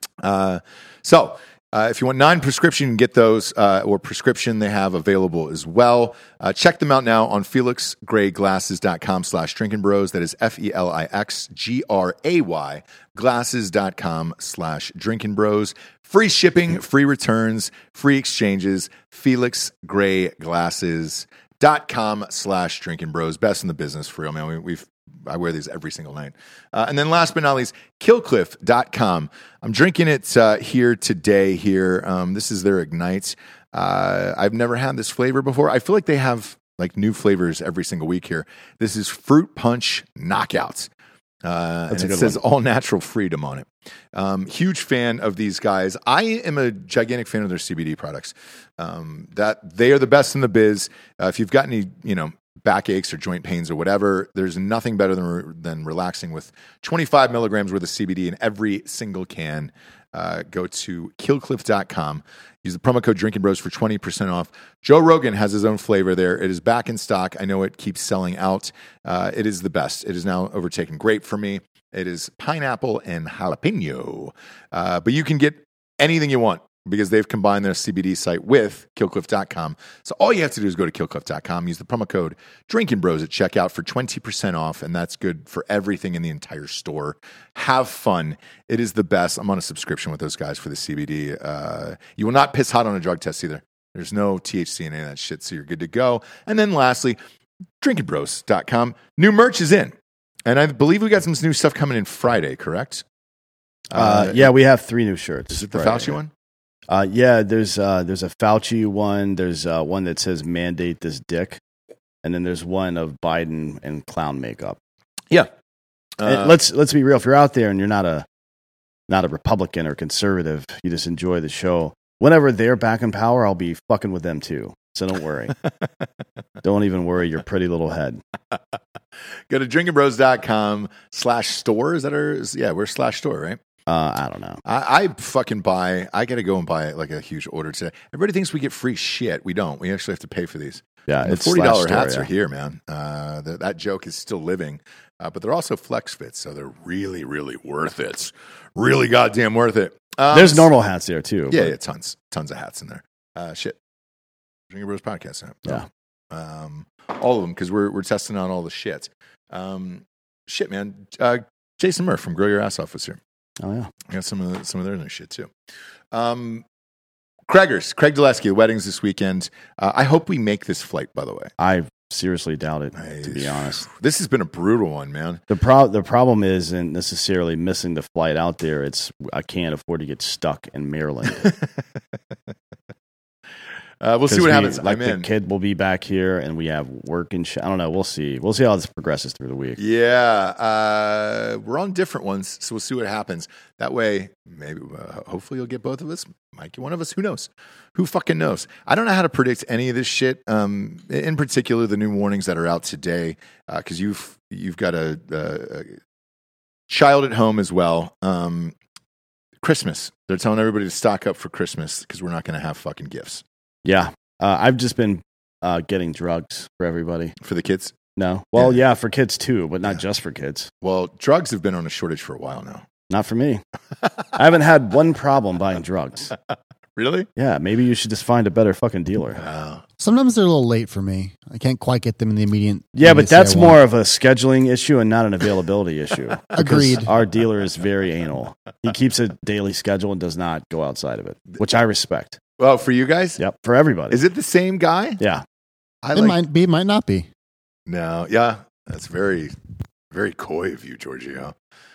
Uh, so... Uh, if you want non-prescription, you can get those, uh, or prescription they have available as well. Uh, check them out now on felix gray glasses dot com slash drinking bros. That is F E L I X G R A Y glasses dot com slash drinking bros. Free shipping, free returns, free exchanges. felix gray glasses dot com slash drinking bros. Best in the business, for real, man. We, we've I wear these every single night. Uh, and then last but not least, kill cliff dot com. I'm drinking it uh, here today here. Um, this is their Ignite. Uh, I've never had this flavor before. I feel like they have like new flavors every single week here. This is Fruit Punch Knockout. Uh, and it says one. All natural freedom on it. Um, huge fan of these guys. I am a gigantic fan of their C B D products. Um, that they are the best in the biz. Uh, if you've got any, you know, backaches or joint pains or whatever, there's nothing better than than relaxing with twenty-five milligrams worth of C B D in every single can. Uh, go to kill cliff dot com. Use the promo code Drinking Bros for twenty percent off. Joe Rogan has his own flavor there. It is back in stock. I know it keeps selling out. Uh, it is the best. It is now overtaken grape for me. It is pineapple and jalapeno. Uh, but you can get anything you want, because they've combined their C B D site with kill cliff dot com. So all you have to do is go to kill cliff dot com, use the promo code Drinking Bros at checkout for twenty percent off, and that's good for everything in the entire store. Have fun. It is the best. I'm on a subscription with those guys for the C B D. Uh, you will not piss hot on a drug test either. There's no T H C in any of that shit, so you're good to go. And then lastly, drinking bros dot com. New merch is in. And I believe we got some new stuff coming in Friday, correct? Uh, uh, yeah, we have three new shirts. Is it the Friday. Fauci one? Uh, yeah, there's uh, there's a Fauci one. There's uh, one that says mandate this dick, and then there's one of Biden and clown makeup. Yeah, uh, and let's let's be real. If you're out there and you're not a not a Republican or conservative, you just enjoy the show. Whenever they're back in power, I'll be fucking with them too. So don't worry. Don't even worry your pretty little head. Go to drinking bros dot com slash store. Is that our? Yeah, we're slash store, right? Uh, I don't know. I, I fucking buy. I got to go and buy like a huge order today. Everybody thinks we get free shit. We don't. We actually have to pay for these. Yeah, and it's the forty dollars store, hats yeah. are here, man. Uh, the, that joke is still living, uh, but they're also flex fits, so they're really, really worth it. Really goddamn worth it. Um, There's normal hats there too. Yeah, but... yeah, tons, tons of hats in there. Uh, shit, Drinking Bros podcast. Huh? Yeah, um, all of them because we're we're testing out all the shit. Um, shit, man. Uh, Jason Murph from Grow Your Ass Off was here. Oh yeah, I got some of the, some of their new shit too. Um, Craigers, Craig Dulesky, the weddings this weekend. Uh, I hope we make this flight, by the way. I seriously doubt it, to be honest. This has been a brutal one, man. The, pro- the problem isn't necessarily missing the flight out there. It's I can't afford to get stuck in Maryland. Uh, we'll see what we, happens. Like I'm the in. kid will be back here, and we have work and shit. I don't know. We'll see. We'll see how this progresses through the week. Yeah, uh, we're on different ones, so we'll see what happens. That way, maybe, uh, hopefully, you'll get both of us. Might get one of us. Who knows? Who fucking knows? I don't know how to predict any of this shit. Um, in particular, the new warnings that are out today, because uh, you've you've got a, a, a child at home as well. Um, Christmas. They're telling everybody to stock up for Christmas because we're not going to have fucking gifts. Yeah. Uh, I've just been uh, getting drugs for everybody. For the kids? No. Well, Yeah. yeah, for kids too, but not Yeah. just for kids. Well, drugs have been on a shortage for a while now. Not for me. I haven't had one problem buying drugs. Really? Yeah, maybe you should just find a better fucking dealer. Wow. Sometimes they're a little late for me. I can't quite get them in the immediate. Yeah, but immediacy I that's want. more of a scheduling issue and not an availability issue. Because Agreed. Our dealer is very anal. He keeps a daily schedule and does not go outside of it, which I respect. Well, for you guys? Yep, for everybody. Is it the same guy? Yeah. I It like. might be, it might not be. No, yeah, that's very, very coy of you, Giorgio.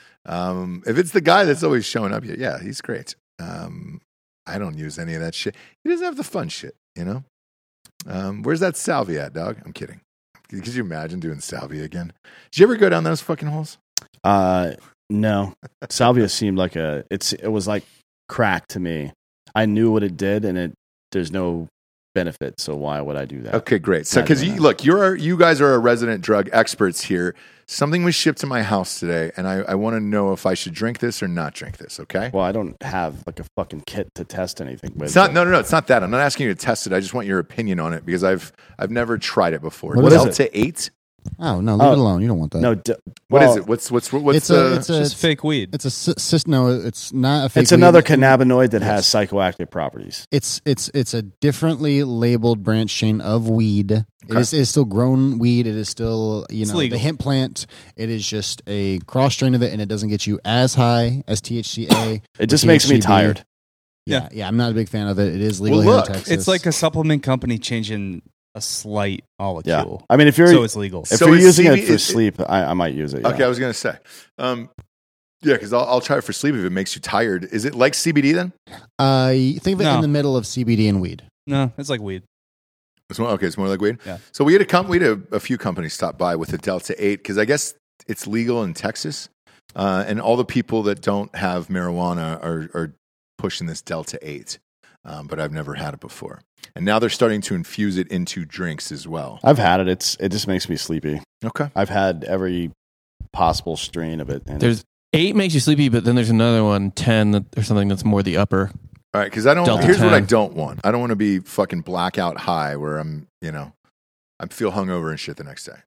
Um, if it's the guy that's always showing up, yeah, he's great. Um, I don't use any of that shit. He doesn't have the fun shit, you know? Um, where's that salvia at, dog? I'm kidding. Could you imagine doing salvia again? Did you ever go down those fucking holes? Uh, no. Salvia seemed like a, it's, it was like crack to me. I knew what it did, and it there's no benefit, so why would I do that? Okay, great. So, Not because doing you that. look, you're you guys are our resident drug experts here. Something was shipped to my house today, and I, I want to know if I should drink this or not drink this. Okay. Well, I don't have like a fucking kit to test anything with. It's not. No, no, no. It's not that. I'm not asking you to test it. I just want your opinion on it because I've I've never tried it before. What is Delta eight. Oh no, leave Oh. it alone. You don't want that. No, d- What well, is it? What's what's what's it's the? a it's a Just fake weed. it's a cy- no. It's not a fake. It's weed. another cannabinoid that has psychoactive properties. It's it's it's a differently labeled branch chain of weed. It Okay. is, it is still grown weed. It is still you It's know legal. the hemp plant. It is just a cross strain of it, and it doesn't get you as high as T H C A. It just or makes me T H C B. tired. Yeah, yeah, I'm not a big fan of it. It is legal Well, here look, in Texas. It's like a supplement company changing a slight Yeah, molecule. I mean, if you're So it's legal. if So you're is using C B it for is- sleep, I, I might use it. okay, yeah. I was gonna say. Um, yeah, because I'll, I'll try it for sleep if it makes you tired. Is it like C B D then? uh, think of it No. in the middle of C B D and weed. No, it's like weed. It's more, okay, it's more like weed. Yeah. So we had a com- we had a, a few companies stop by with the Delta eight because I guess it's legal in Texas, uh, and all the people that don't have marijuana are, are pushing this Delta eight. Um, but I've never had it before, and now they're starting to infuse it into drinks as well. I've had it. It's it just makes me sleepy. Okay. I've had every possible strain of it. And There's eight makes you sleepy, but then there's another one, ten that, or something that's more the upper. All right, because I don't. Delta here's what I ten. don't want. I don't want to be fucking blackout high where I'm, you know, I feel hungover and shit the next day.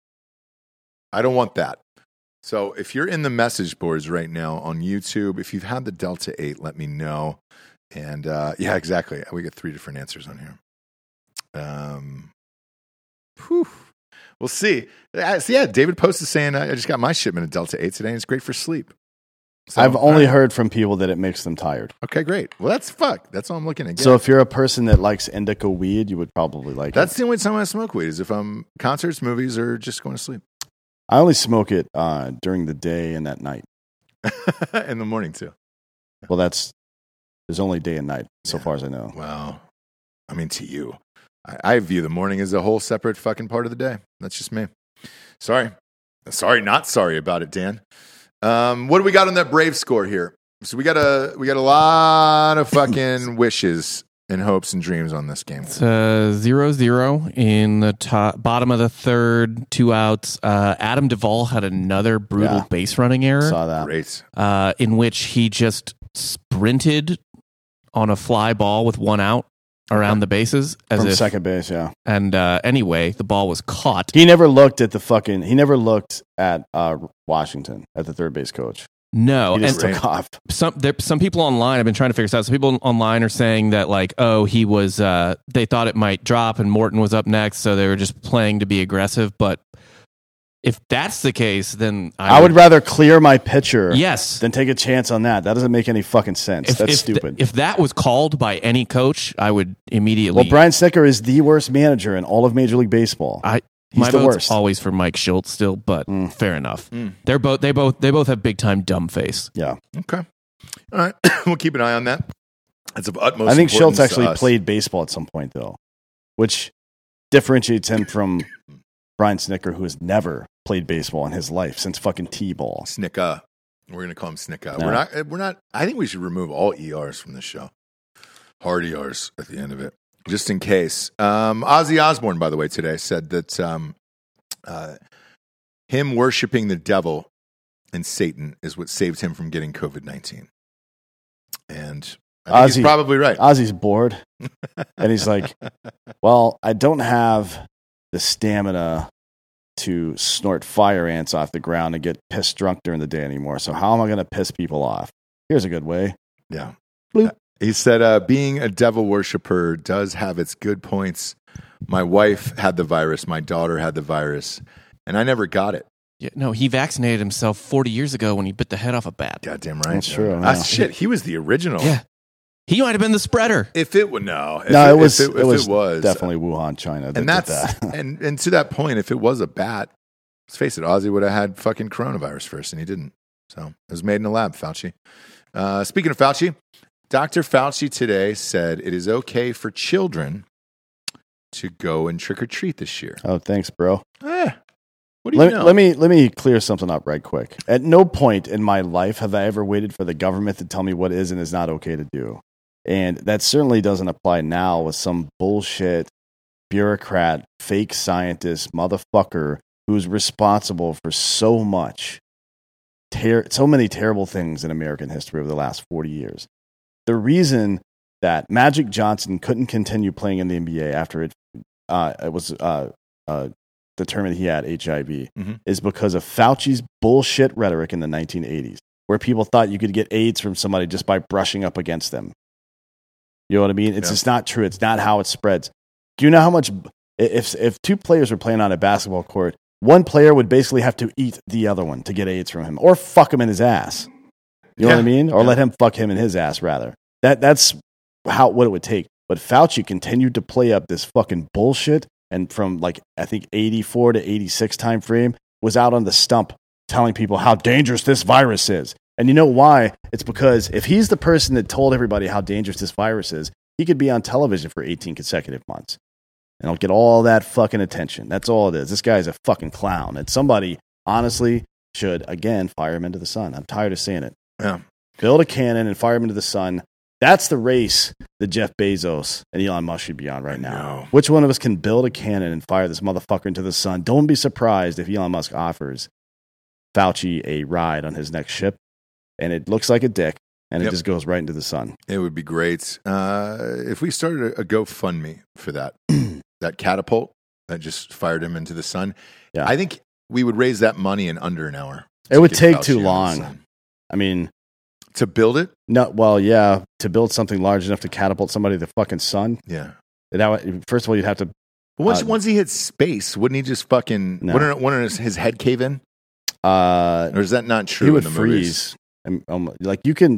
I don't want that. So if you're in the message boards right now on YouTube, if you've had the Delta eight, let me know. And uh, yeah, exactly. We get three different answers on here. Um, whew. We'll see. Uh, So yeah, David Post is saying I just got my shipment of Delta eight today, and it's great for sleep. So, I've only all right. heard from people that it makes them tired. Okay, great. Well, that's fuck. That's all I'm looking at. So if you're a person that likes indica weed, you would probably like That's it. the only time I smoke weed is if I'm concerts, movies, or just going to sleep. I only smoke it uh, during the day and at night. In the morning too. Well, that's there's only day and night so Yeah. far as I know. Wow. I mean, to you, I, I view the morning as a whole separate fucking part of the day. That's just me. Sorry. Sorry, not sorry about it, Dan. Um, what do we got on that Brave score here? So we got a we got a lot of fucking wishes and hopes and dreams on this game. It's uh, zero zero in the top, bottom of the third, two outs. Uh, Adam Duvall had another brutal Yeah. base running error Saw that. Great. uh, in which he just sprinted on a fly ball with one out around the bases as From if second base, yeah. and uh, anyway the ball was caught. He never looked at the fucking. He never looked at uh, Washington at the third base coach. No, He just and took off. some there, some people online have been trying to figure this out. Some people online are saying that like, oh, he was uh, they thought it might drop and Morton was up next, so they were just playing to be aggressive. But if that's the case, then I, I, would rather clear my pitcher yes. than take a chance on that. That doesn't make any fucking sense. If, That's if stupid. th- if that was called by any coach, I would immediately. well, Brian Snitker is the worst manager in all of Major League Baseball. I He's my the vote's worst. always for Mike Schultz still, but Mm. fair enough. They're both they both they both have big time dumb face. Yeah. Okay. All right. We'll keep an eye on that. That's of utmost I think Schultz importance to actually us. played baseball at some point, though, which differentiates him from Brian Snitker, who has never played baseball in his life since fucking T-ball. Snicka. We're going to call him Snicka. No. We're not, we're not, I think we should remove all E Rs from this show. Hard E Rs at the end of it, just in case. Um, Ozzy Osbourne, by the way, today said that um, uh, him worshiping the devil and Satan is what saved him from getting covid nineteen. And I think Ozzy- he's probably right. Ozzy's bored, and he's like, well, I don't have the stamina to snort fire ants off the ground and get pissed drunk during the day anymore. So how am I going to piss people off? Here's a good way. Yeah. Bloop. He said, uh, being a devil worshiper does have its good points. My wife had the virus. My daughter had the virus. And I never got it. Yeah, no, he vaccinated himself forty years ago when he bit the head off a bat. Goddamn right. That's true, Ah, yeah. shit, he was the original. Yeah, he might have been the spreader. If it would, no. If no, it, it was, if it, if was it was definitely Wuhan, China. That And did that's, that. and, and to that point, if it was a bat, let's face it, Ozzy would have had fucking coronavirus first, and he didn't. So it was made in a lab, Fauci. Uh, speaking of Fauci, Doctor Fauci today said it is okay for children to go and trick or treat this year. Oh, thanks, bro. Eh, what do you Let, know? let me let me clear something up right quick. At no point in my life have I ever waited for the government to tell me what is and is not okay to do. And that certainly doesn't apply now with some bullshit bureaucrat, fake scientist, motherfucker who's responsible for so much, ter- so many terrible things in American history over the last forty years. The reason that Magic Johnson couldn't continue playing in the N B A after it, uh, it was uh, uh, determined he had H I V Mhm. is because of Fauci's bullshit rhetoric in the nineteen eighties, where people thought you could get AIDS from somebody just by brushing up against them. You know what I mean? It's Yeah. just not true. It's not how it spreads. Do you know how much if if two players were playing on a basketball court, one player would basically have to eat the other one to get AIDS from him, or fuck him in his ass. You know Yeah. what I mean? Or Yeah. let him fuck him in his ass, rather. That that's how what it would take. But Fauci continued to play up this fucking bullshit, and from like I think eighty-four to eighty-six time frame was out on the stump telling people how dangerous this virus is. And you know why? It's because if he's the person that told everybody how dangerous this virus is, he could be on television for eighteen consecutive months. And I'll get all that fucking attention. That's all it is. This guy's a fucking clown. And somebody, honestly, should, again, fire him into the sun. I'm tired of saying it. Yeah. Build a cannon and fire him into the sun. That's the race that Jeff Bezos and Elon Musk should be on right now. know. Which one of us can build a cannon and fire this motherfucker into the sun? Don't be surprised if Elon Musk offers Fauci a ride on his next ship, and it looks like a dick, and Yep. it just goes right into the sun. It would be great uh, if we started a, a GoFundMe for that. That catapult that just fired him into the sun. Yeah. I think we would raise that money in under an hour. It to would get take Fauci too into the long. sun. I mean, To build it? no, well, yeah, to build something large enough to catapult somebody to the fucking sun. Yeah. That would, first of all, you'd have to. Well, once, Uh, once he hits space, wouldn't he just fucking, No. wouldn't, wouldn't his, his head cave in? Uh, Or is that not true he would in the movies? freeze. And, um, like you can,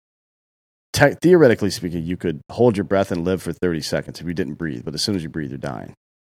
te- theoretically speaking, you could hold your breath and live for thirty seconds if you didn't breathe. But as soon as you breathe, you're dying.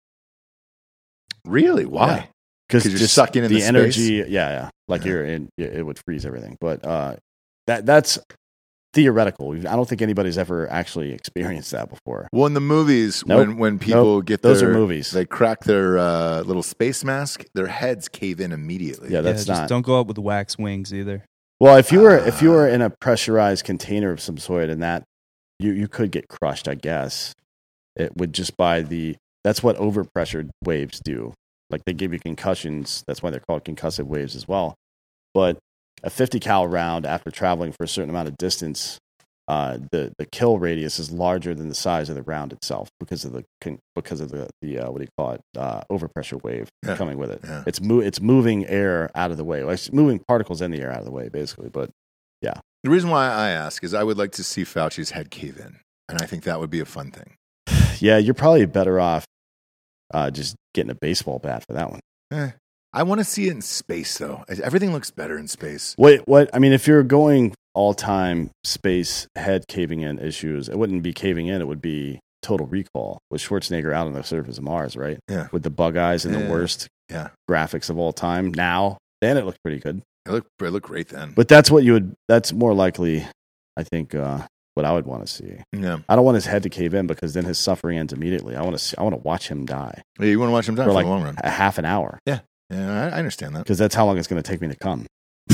Really? Why? Yeah. Because 'Cause you're just sucking in the the energy. space? Yeah, yeah. Like Yeah. you're in, yeah, it would freeze everything. But uh, that that's theoretical. I don't think anybody's ever actually experienced that before. Well, in the movies, Nope. when, when people Nope. get Those their, are movies. they crack their uh, little space mask, their heads cave in immediately. Yeah, Yeah, that's just not. don't go out with wax wings either. Well, if you were if you Ah. were in a pressurized container of some sort, and that you you could get crushed, I guess. It would just by the that's what overpressured waves do. Like they give you concussions. That's why they're called concussive waves as well. But a fifty cal round, after traveling for a certain amount of distance, uh, the the kill radius is larger than the size of the round itself because of the con- because of the the uh, what do you call it uh, overpressure wave Yeah. coming with it. Yeah. It's mo- it's moving air out of the way. Well, it's moving particles in the air out of the way, basically. But The reason why I ask is I would like to see Fauci's head cave in. And I think that would be a fun thing. yeah, you're probably better off uh, just getting a baseball bat for that one. Eh. I want to see it in space, though. Everything looks better in space. Wait, what? I mean, if you're going all-time space head caving in issues, it wouldn't be caving in. It would be Total Recall with Schwarzenegger out on the surface of Mars, right? Yeah. With the bug eyes and Yeah. the worst Yeah. graphics of all time. Now, then it looked pretty good. It looked, it looked great then. But that's what you would. That's more likely, I think, uh, what I would want to see. Yeah. I don't want his head to cave in because then his suffering ends immediately. I want to. See, I want to watch him die Yeah, you want to watch them die for for like the long run. a half an hour Yeah, I, I understand that. because that's how long it's going to take me to come.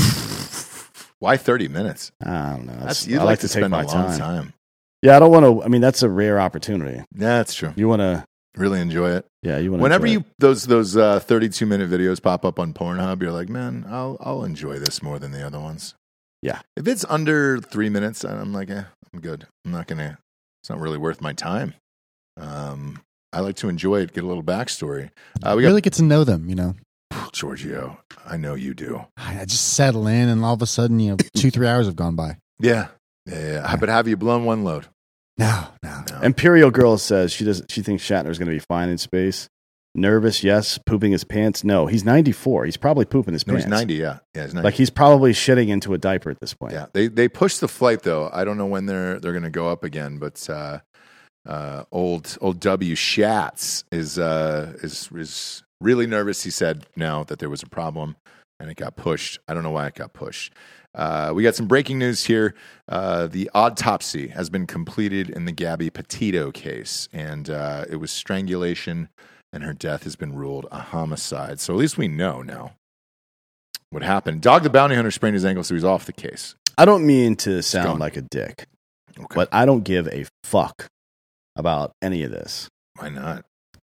Why thirty minutes? I don't know. That's, That's, you'd I like, like to, to take spend my a long time. time. Yeah, I don't want to. I mean, that's a rare opportunity. Yeah, that's true. You want to. Really enjoy it. Yeah, you want to. Whenever you those those uh, thirty-two minute videos pop up on Pornhub, you're like, man, I'll I'll enjoy this more than the other ones. Yeah. If it's under three minutes, I'm like, eh, I'm good. I'm not gonna. It's not really worth my time. Um, I like to enjoy it. Get a little backstory. Uh, we got really get to know them, you know. Giorgio. I know you do. I just settle in, and all of a sudden, you know, two, three hours have gone by. Yeah, yeah. yeah. But have you blown one load? No, no. No. Imperial Girl says she does. She thinks Shatner's going to be fine in space. Nervous, yes. Pooping his pants, no. He's ninety-four. He's probably pooping his No, pants. he's ninety. Yeah, yeah. He's ninety. Like he's probably shitting into a diaper at this point. Yeah, they they pushed the flight though. I don't know when they're they're going to go up again, but uh, uh, old old W Schatz is uh, is is really nervous. He said now that there was a problem and it got pushed. I don't know why it got pushed. Uh, we got some breaking news here. Uh, the autopsy has been completed in the Gabby Petito case, and uh, it was strangulation, and her death has been ruled a homicide. So at least we know now what happened. Dog the Bounty Hunter sprained his ankle, so he's off the case. I don't mean to sound gone. like a dick, Okay. but I don't give a fuck about any of this. Why not?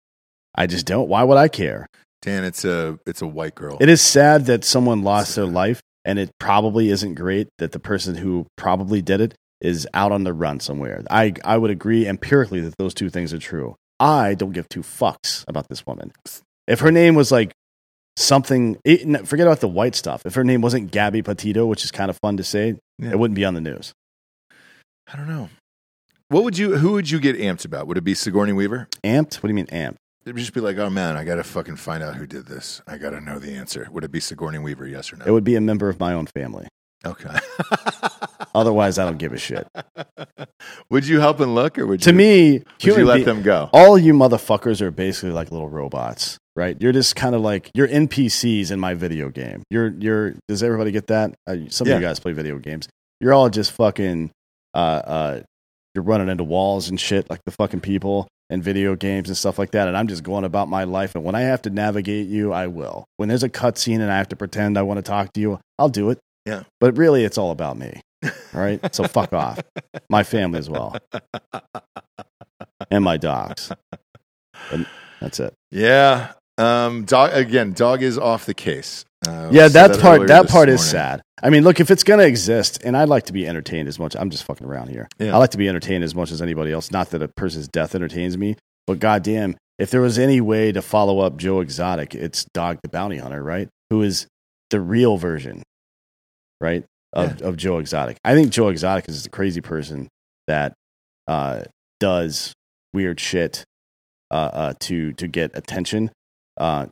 I just don't. Why would I care? Dan, it's a it's a white girl. It is sad that someone lost their life, and it probably isn't great that the person who probably did it is out on the run somewhere. I, I would agree empirically that those two things are true. I don't give two fucks about this woman. If her name was like something, it, forget about the white stuff. If her name wasn't Gabby Petito, which is kind of fun to say, Yeah. it wouldn't be on the news. I don't know. What would you? Who would you get amped about? Would it be Sigourney Weaver? Amped? What do you mean amped? It would just be like, oh man, I got to fucking find out who did this. I got to know the answer. Would it be Sigourney Weaver? Yes or no? It would be a member of my own family. Okay. Otherwise, I don't give a shit. Would you help and look, or would To you, me, would you human let be- them go? all you motherfuckers are basically like little robots, right? You're just kind of like you're N P Cs in my video game. You're you're. Does everybody get that? Uh, some Yeah. of you guys play video games. You're all just fucking. Uh, uh, you're running into walls and shit like the fucking people in video games and stuff like that. And I'm just going about my life. And when I have to navigate you, I will. When there's a cutscene and I have to pretend I want to talk to you, I'll do it. Yeah. But really, it's all about me. All right. So fuck off. My family as well. And my dogs. And that's it. Yeah. Um. Dog again. Dog is off the case. Uh, Yeah, we said that part earlier that this part is morning. sad. I mean, look, if it's going to exist, and I'd like to be entertained as much. I'm just fucking around here. Yeah. I like to be entertained as much as anybody else. Not that a person's death entertains me, but goddamn, if there was any way to follow up Joe Exotic, it's Dog the Bounty Hunter, right? Who is the real version, right, of, of Joe Exotic. I think Joe Exotic is the crazy person that uh, does weird shit uh, uh, to to get attention. Uh,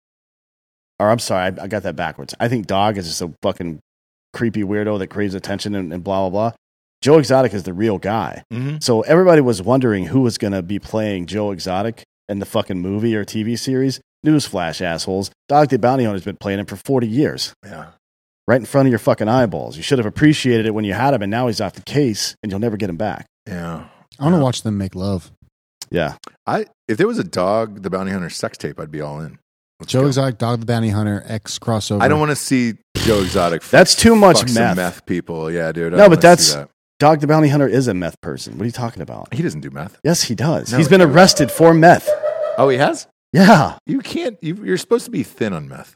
or I'm sorry, I, I got that backwards. I think Dog is just a fucking creepy weirdo that craves attention and, and blah, blah, blah. Joe Exotic is the real guy. Mm-hmm. So everybody was wondering who was going to be playing Joe Exotic in the fucking movie or T V series. Newsflash, assholes. Dog the Bounty Hunter has been playing him for forty years. Yeah. Right in front of your fucking eyeballs. You should have appreciated it when you had him, and now he's off the case, and you'll never get him back. Yeah. I want to Yeah. watch them make love. Yeah. I if there was a Dog the Bounty Hunter sex tape, I'd be all in. Let's Joe go. Exotic, Dog the Bounty Hunter, X crossover. I don't want to see Joe Exotic. That's too much fuck some meth. meth people. Yeah, dude. I No, don't but wanna see that's that. Dog the Bounty Hunter is a meth person. What are you talking about? He doesn't do meth. Yes, he does. No, He's he been doesn't. arrested for meth. Oh, he has. Yeah. You can't. You, you're supposed to be thin on meth.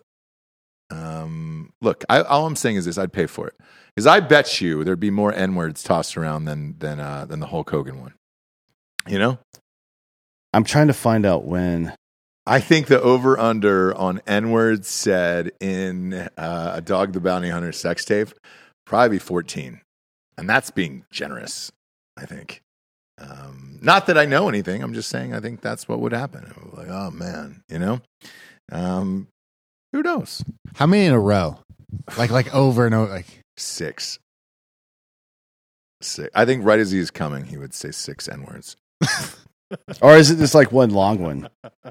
Um, look, I, all I'm saying is this: I'd pay for it because I bet you there'd be more N words tossed around than than uh, than the Hulk Hogan one. You know, I'm trying to find out when. I think the over under on N words said in uh, a Dog the Bounty Hunter sex tape probably be fourteen, and that's being generous. I think. Um, not that I know anything. I'm just saying I think that's what would happen. Like, oh man, you know. Um, Who knows? How many in a row? Like like over and over. Like Six. Six. I think right as he is coming, he would say six N words. Or is it just like one long one?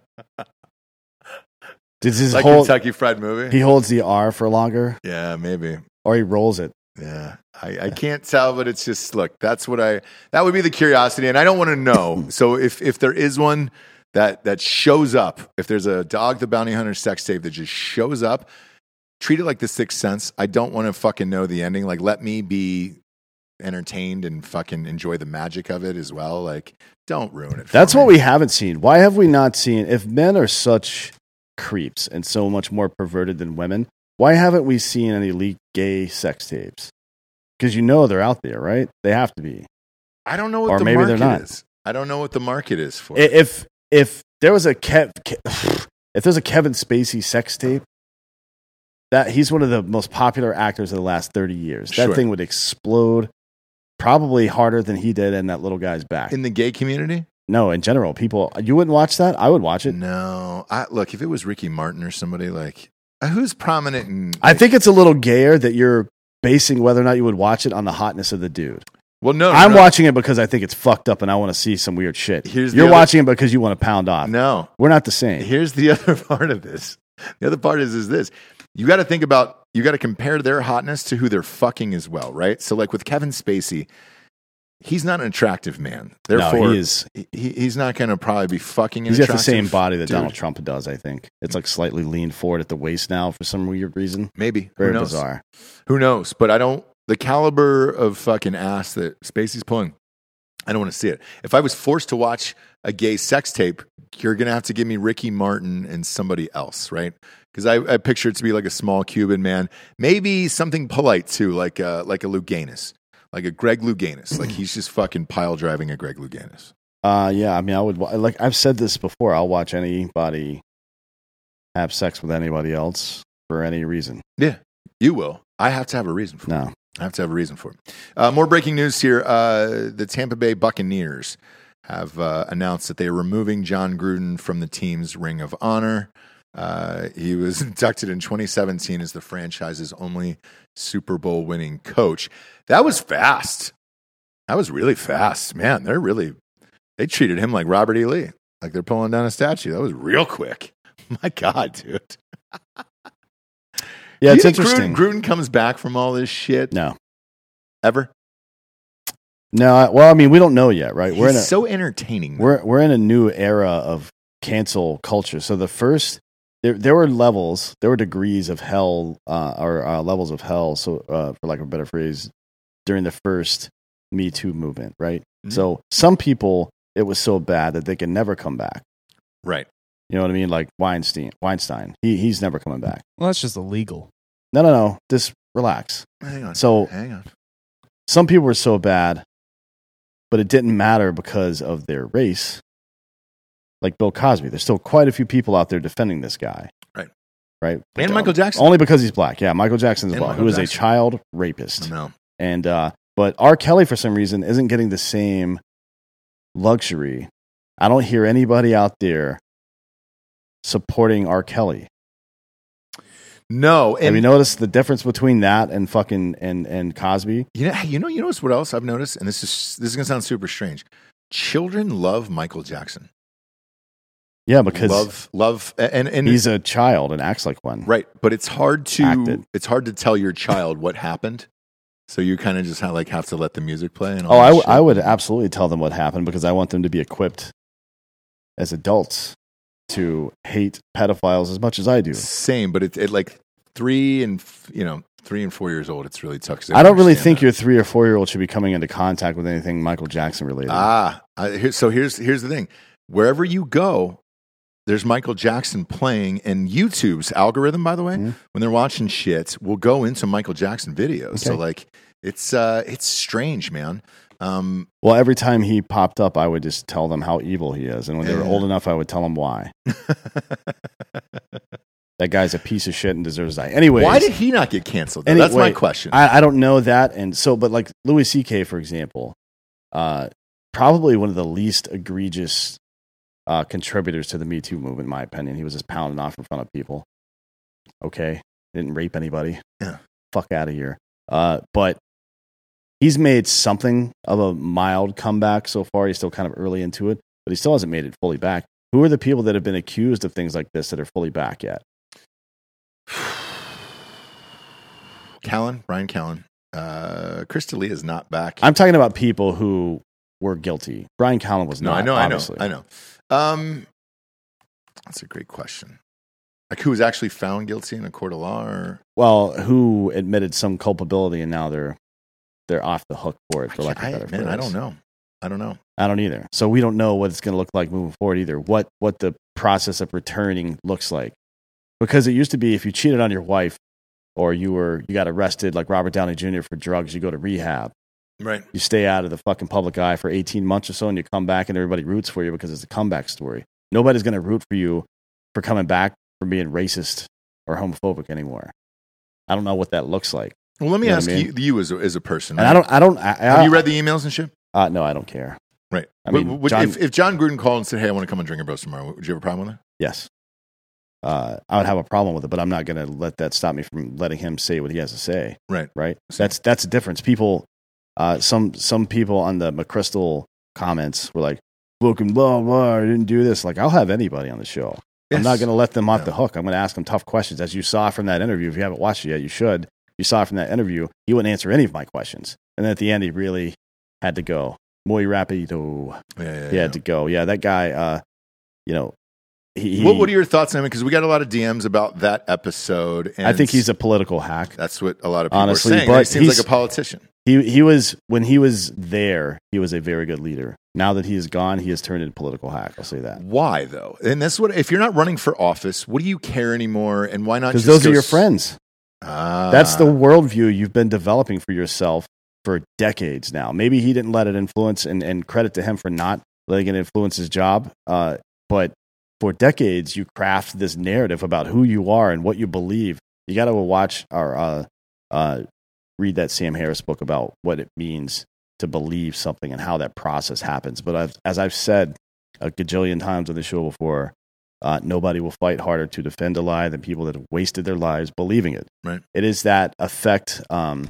Does his Like hold, Kentucky Fried Movie? he holds the R for longer, Yeah, maybe. or he rolls it. Yeah, I, I can't tell, but it's just look. That's what I. That would be the curiosity, and I don't want to know. So if if there is one that that shows up, if there's a Dog the Bounty Hunter sex tape that just shows up, treat it like The Sixth Sense. I don't want to fucking know the ending. Like, let me be entertained and fucking enjoy the magic of it as well. Like, don't ruin it. For That's me. what we haven't seen. Why have we not seen? If men are such creeps and so much more perverted than women, why haven't we seen any leaked gay sex tapes? Because you know they're out there, right? They have to be. I don't know what Or the maybe market they're not. is. I don't know what the market is for. I- If if there was a Kev, Ke- if there's a Kevin Spacey sex tape, that he's one of the most popular actors of the last thirty years. That Sure. thing would explode probably harder than he did in that little guy's back. In the gay community? No, in general, people, you wouldn't watch that? I would watch it. No. I, look, if it was Ricky Martin or somebody like uh, who's prominent in. I think it's a little gayer that you're basing whether or not you would watch it on the hotness of the dude. Well, no, no, I'm no. watching it because I think it's fucked up and I want to see some weird shit. Here's the You're other- watching it because you want to pound off. No. We're not the same. Here's the other part of this. The other part is is this. You got to think about. You got to compare their hotness to who they're fucking as well, right? So, like with Kevin Spacey, he's not an attractive man. Therefore, no, he is. He, he's not going to probably be fucking. An He's got the attractive same body that dude. Donald Trump does, I think. It's like slightly leaned forward at the waist now for some weird reason. Maybe. Very Who knows? bizarre. Who knows? But I don't. The caliber of fucking ass that Spacey's pulling, I don't want to see it. If I was forced to watch a gay sex tape, you're going to have to give me Ricky Martin and somebody else, right? Because I, I picture it to be like a small Cuban man, maybe something polite too, like a, like a Louganis, like a Greg Louganis. Like he's just fucking pile driving a Greg Louganis. Uh, yeah, I mean, I would, wa- like, I've said this before. I'll watch anybody have sex with anybody else for any reason. Yeah, you will. I have to have a reason for it. No. I have to have a reason for it. Uh, more breaking news here. Uh, the Tampa Bay Buccaneers have uh, announced that they are removing John Gruden from the team's Ring of Honor. Uh, he was inducted in twenty seventeen as the franchise's only Super Bowl winning coach. That was fast. That was really fast. Man, they're really, they treated him like Robert E. Lee, like they're pulling down a statue. That was real quick. My God, dude. Yeah, Do it's you think interesting. Gruden, Gruden comes back from all this shit? No. Ever? No, I- well, I mean, we don't know yet, right? We're in a, He's so entertaining. we're we're in a new era of cancel culture. So the first there there were levels, there were degrees of hell, uh, or uh, levels of hell. So uh, for lack of a better phrase, during the first Me Too movement, right? Mhm. So some people, it was so bad that they can never come back. Right. You know what I mean? Like Weinstein. Weinstein. He he's never coming back. Well, that's just illegal. No, no, no. Just relax. Hang on. So Hang on. some people were so bad, but it didn't matter because of their race. Like Bill Cosby, there's still quite a few people out there defending this guy. Right. Right. And Um, Michael Jackson. Only because he's black. Yeah, Michael Jackson as And well, Michael who is a Jackson. child rapist. No. And uh, but R. Kelly, for some reason, isn't getting the same luxury. I don't hear anybody out there supporting R. Kelly. No. And Have you noticed the difference between that and fucking and and Cosby? You know, you know, you notice what else I've noticed, and this is this is gonna sound super strange. Children love Michael Jackson. Yeah, because love, love, and and he's a child and acts like one. right. But it's hard to Acted. it's hard to tell your child what happened. So you kind of just have, like have to let the music play. And all Oh, I, that w- shit. I would absolutely tell them what happened because I want them to be equipped as adults to hate pedophiles as much as I do. Same, but it's it like three and f- you know three and four years old. It's really tough. 'cause they I don't really understand think that. your three or four year old should be coming into contact with anything Michael Jackson related. Ah, I, here, so here's here's the thing. Wherever you go, there's Michael Jackson playing, and YouTube's algorithm, by the way, Mhm. when they're watching shit, will go into Michael Jackson videos. So Okay. like, it's uh, it's strange, man. Um, Well, every time he popped up, I would just tell them how evil he is, and when they were Yeah. old enough, I would tell them why. That guy's a piece of shit and deserves to die. Anyways, why did he not get canceled? though? That's my Anyway, question. I, I don't know that, and so, but like Louis C K, for example, uh, probably one of the least egregious uh, contributors to the Me Too movement, in my opinion. He was just pounding off in front of people. Okay, didn't rape anybody. Yeah. Fuck out of here. Uh, but he's made something of a mild comeback so far. He's still kind of early into it, but he still hasn't made it fully back. Who are the people that have been accused of things like this that are fully back yet? Callen, Brian Callen. Uh, Chris D'Elia is not back. I'm talking about people who were guilty. Brian Callen was no, not. I know, obviously. I know, I know. Um, that's a great question. Like who was actually found guilty in a court of law? Or? Well, who admitted some culpability and now they're they're off the hook for it, for lack of a better man, phrase. I don't know. I don't know. I don't either. So we don't know what it's going to look like moving forward either. What what the process of returning looks like, because it used to be if you cheated on your wife or you were you got arrested like Robert Downey Junior for drugs, you go to rehab. Right. You stay out of the fucking public eye for eighteen months or so, and you come back, and everybody roots for you because it's a comeback story. Nobody's going to root for you for coming back from being racist or homophobic anymore. I don't know what that looks like. Well, let me You know ask what I you, mean? you as a, as a person. And right? I don't. I don't. I, Have I, you read the emails and shit? Uh, no, I don't care. Right. I mean, would, John- if, if John Gruden called and said, "Hey, I want to come and drink a bros tomorrow," would you have a problem with that? Yes. Uh, I would have a problem with it, but I'm not going to let that stop me from letting him say what he has to say. Right. Right. That's that's the difference. People, uh, some some people on the McChrystal comments were like, "Fucking blah blah, I didn't do this." Like, I'll have anybody on the show. I'm Yes. not going to let them off No. the hook. I'm going to ask them tough questions, as you saw from that interview. If you haven't watched it yet, you should. You saw from that interview, he wouldn't answer any of my questions, and then at the end, he really had to go. Muy rapido. Yeah, yeah, He yeah. had to go. Yeah, that guy. Uh, you know, he. he What, what are your thoughts on him? Because we got a lot of D Ms about that episode. And I think he's a political hack. That's what a lot of people Honestly, are saying. but He seems he's- like a politician. He he was when he was there, he was a very good leader. Now that he is gone, he has turned into a political hack. I'll say that. Why though? And that's what if you're not running for office, what do you care anymore? And why not? Because just those go are your s- friends. Ah, That's the worldview you've been developing for yourself for decades now. Maybe he didn't let it influence, and, and credit to him for not letting it influence his job. Uh, but for decades, you craft this narrative about who you are and what you believe. You got to watch or uh, uh, read that Sam Harris book about what it means to believe something and how that process happens. But I've, as I've said a gajillion times on the show before, uh, nobody will fight harder to defend a lie than people that have wasted their lives believing it. Right. It is that effect. Um,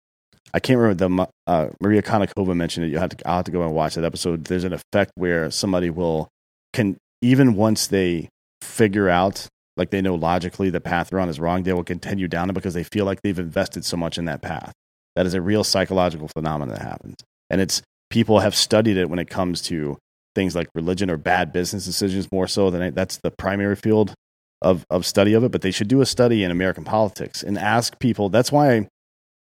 I can't remember the uh, Maria Konnikova mentioned it. You have to. I'll have to go and watch that episode. There's an effect where somebody will can even once they figure out, like they know logically the path they're on is wrong, they will continue down it because they feel like they've invested so much in that path. That is a real psychological phenomenon that happens, and it's people have studied it when it comes to things like religion or bad business decisions more so than that's the primary field of of study of it. But they should do a study in American politics and ask people. That's why I,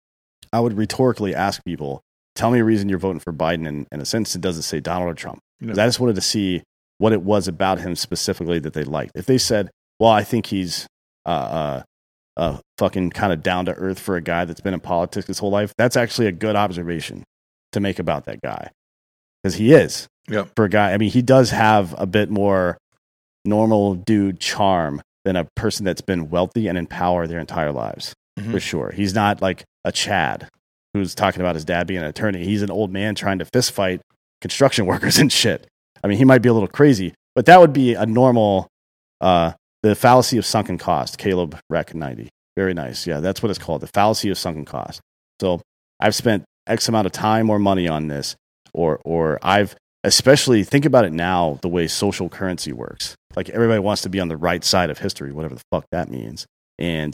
I would rhetorically ask people, tell me a reason you're voting for Biden, and in a sense it doesn't say Donald or Trump. Because I just wanted to see what it was about him specifically that they liked. If they said, well, I think he's uh, uh, uh, fucking kind of down to earth for a guy that's been in politics his whole life, that's actually a good observation to make about that guy. Because he is. Yeah. For a guy, I mean, he does have a bit more normal dude charm than a person that's been wealthy and in power their entire lives, Mhm. for sure. He's not like a Chad who's talking about his dad being an attorney. He's an old man trying to fist fight construction workers and shit. I mean, he might be a little crazy, but that would be a normal, uh, the fallacy of sunken cost. Caleb Rec ninety. Very nice. Yeah, that's what it's called. The fallacy of sunken cost. So I've spent X amount of time or money on this, or, or I've, especially think about it now, the way social currency works. Like everybody wants to be on the right side of history, whatever the fuck that means. And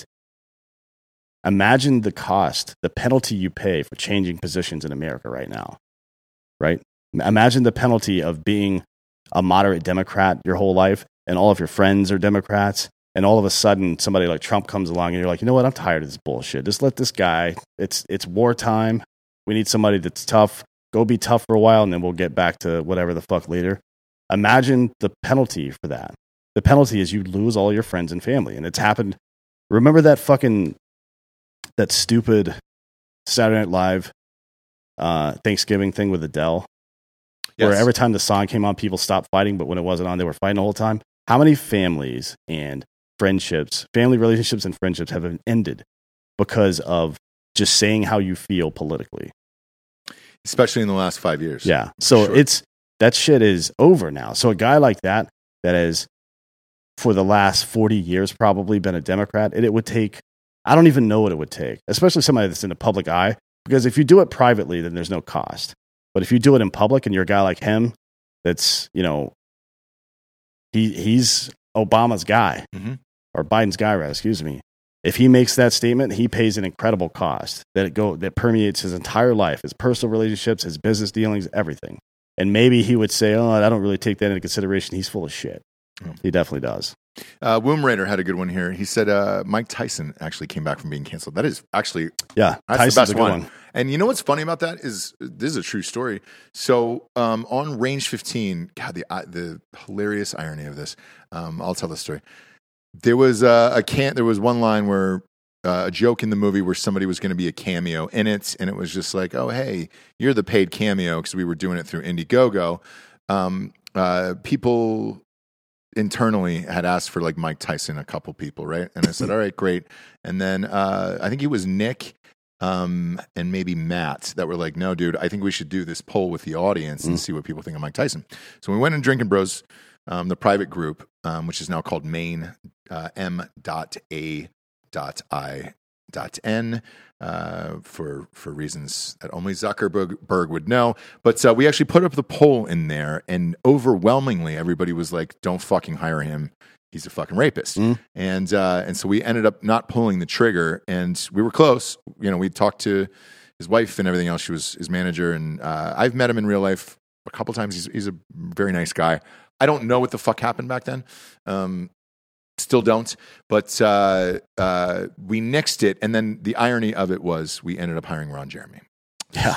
imagine the cost, the penalty you pay for changing positions in America right now, right? Imagine the penalty of being a moderate Democrat your whole life and all of your friends are Democrats. And all of a sudden somebody like Trump comes along and you're like, you know what? I'm tired of this bullshit. Just let this guy, it's, it's wartime. We need somebody that's tough. Go be tough for a while, and then we'll get back to whatever the fuck later. Imagine the penalty for that. The penalty is you lose all your friends and family. And it's happened. Remember that fucking, that stupid Saturday Night Live uh, Thanksgiving thing with Adele? Yes. Where every time the song came on, people stopped fighting, but when it wasn't on, they were fighting the whole time. How many families and friendships, family relationships and friendships have been ended because of just saying how you feel politically? Especially in the last five years. Yeah. So Sure. it's, that shit is over now. So a guy like that, that is for the last forty years probably been a Democrat, and it would take, I don't even know what it would take, especially somebody that's in the public eye, because if you do it privately, then there's no cost. But if you do it in public and you're a guy like him, that's, you know, he he's Obama's guy, Mm-hmm. or Biden's guy, rather, excuse me. If he makes that statement, he pays an incredible cost that it go that permeates his entire life, his personal relationships, his business dealings, everything. And maybe he would say, "Oh, I don't really take that into consideration." He's full of shit. Oh. He definitely does. Uh, Womb Raider had a good one here. He said uh, Mike Tyson actually came back from being canceled. That is actually Yeah, that's Tyson's the best a good one. one. And you know what's funny about that is this is a true story. So um, on Range fifteen, God, the uh, the hilarious irony of this. Um, I'll tell the story. There was uh, a can. There was one line where uh, a joke in the movie where somebody was going to be a cameo in it, and it was just like, "Oh, hey, you're the paid cameo," because we were doing it through Indiegogo. Um, uh, people internally had asked for like Mike Tyson, a couple people, right? And I said, all right, great. And then uh, I think it was Nick um, and maybe Matt that were like, no, dude, I think we should do this poll with the audience and Mm. see what people think of Mike Tyson. So we went in Drinking Bros, um, the private group, um, which is now called Main uh, M dot A dot I dot N. Uh, for for reasons that only Zuckerberg Berg would know. But uh, we actually put up the poll in there, and overwhelmingly everybody was like, don't fucking hire him. He's a fucking rapist. Mm. And uh, and so we ended up not pulling the trigger, and we were close. You know, we talked to his wife and everything else. She was his manager, and uh, I've met him in real life a couple times. He's, he's a very nice guy. I don't know what the fuck happened back then. Um, Still don't, but uh, uh, we nixed it, and then the irony of it was we ended up hiring Ron Jeremy. Yeah.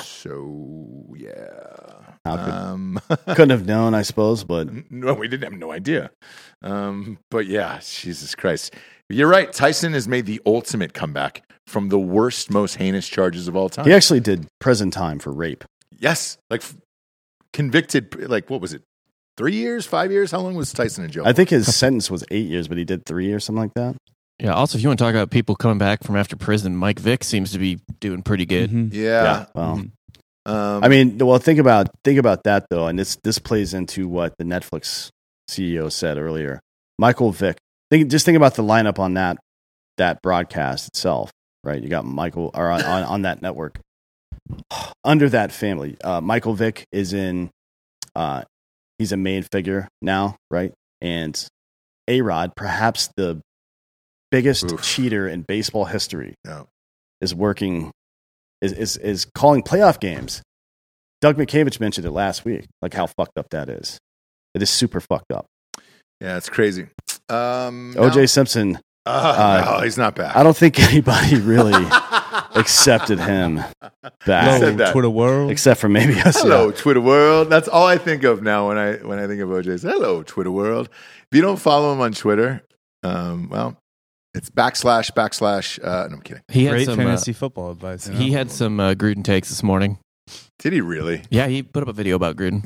So yeah, How could- um, Couldn't have known, I suppose, but no, we didn't have no idea. Um, but yeah, Jesus Christ, you're right. Tyson has made the ultimate comeback from the worst, most heinous charges of all time. he actually did prison time for rape. Yes, like f- convicted. Like what was it? Three years, five years? How long was Tyson in jail? I think his sentence was eight years, but he did three or something like that. Yeah. Also, if you want to talk about people coming back from after prison, Mike Vick seems to be doing pretty good. Mhm. Yeah. Well, Mhm. Um, I mean, well, think about think about that though, and this this plays into what the Netflix C E O said earlier. Michael Vick. Think, just think about the lineup on that that broadcast itself, right? You got Michael or on, on, on that network. Under that family, uh, Michael Vick is in. Uh, he's a main figure now, right? And A-Rod, perhaps the biggest Oof. cheater in baseball history, Yeah. is working. Is, is is calling playoff games. Doug McCavich mentioned it last week, like how fucked up that is. It is super fucked up. yeah, it's crazy. Um, O J now- Simpson, Uh, Uh, no, he's not back. I don't think anybody really accepted him back, said that. Hello, Twitter world. except for maybe us. Hello, yeah. Twitter world. That's all I think of now when I when I think of O J's. Hello, Twitter world. If you don't follow him on Twitter, um, well, it's backslash backslash. Uh, no, I'm kidding. He had Great some. Uh, fantasy football advice. You know? he had some uh, Gruden takes this morning. Did he really? Yeah, he put up a video about Gruden.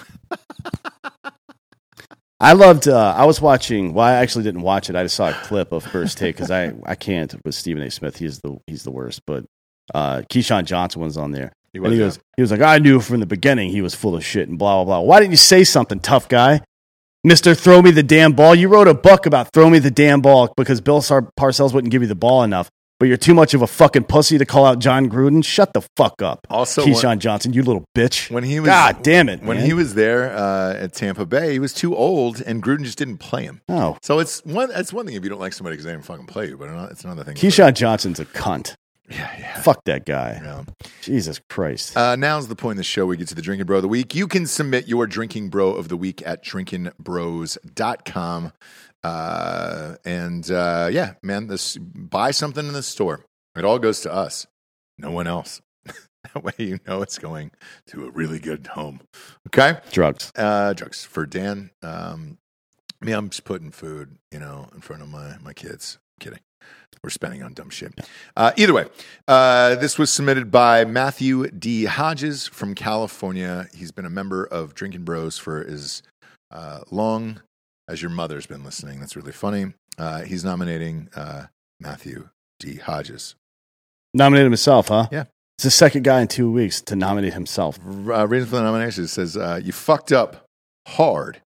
I loved. Uh, I was watching. Well, I actually didn't watch it. I just saw a clip of First Take because I, I can't with Stephen A. Smith. He's the he's the worst. But uh, Keyshawn Johnson was on there, He and he yeah. was he was like, I knew from the beginning he was full of shit and blah blah blah. Why didn't you say something, tough guy? Mister Throw Me the Damn Ball. You wrote a book about throw me the damn ball because Bill Sar- Parcells wouldn't give you the ball enough. But you're too much of a fucking pussy to call out John Gruden. Shut the fuck up. Also, Keyshawn when- Johnson, you little bitch. When he was, God damn it, When man. he was there uh, at Tampa Bay, he was too old, and Gruden just didn't play him. Oh, So it's one. It's one thing if you don't like somebody because they didn't fucking play you, but it's another thing. Keyshawn Johnson's a cunt. Yeah, yeah. Fuck that guy. yeah. Jesus Christ. Uh, now's the point in the show we get to the Drinking Bro of the Week. You can submit your Drinking Bro of the Week at drinking bros dot com. Uh, and uh, yeah, man, this buy something in the store. It all goes to us, no one else. That way you know it's going to a really good home. Okay? Drugs. Uh, drugs. For Dan, um, I mean, I'm just putting food, you know, in front of my, my kids. Kidding. We're spending on dumb shit. Uh, either way, uh, this was submitted by Matthew D. Hodges from California. He's been a member of Drinking Bros for as uh, long as your mother's been listening. That's really funny. Uh, he's nominating uh, Matthew D. Hodges. Nominated himself, huh? Yeah. It's the second guy in two weeks to nominate himself. Uh, reason for the nomination, it says, uh, you fucked up hard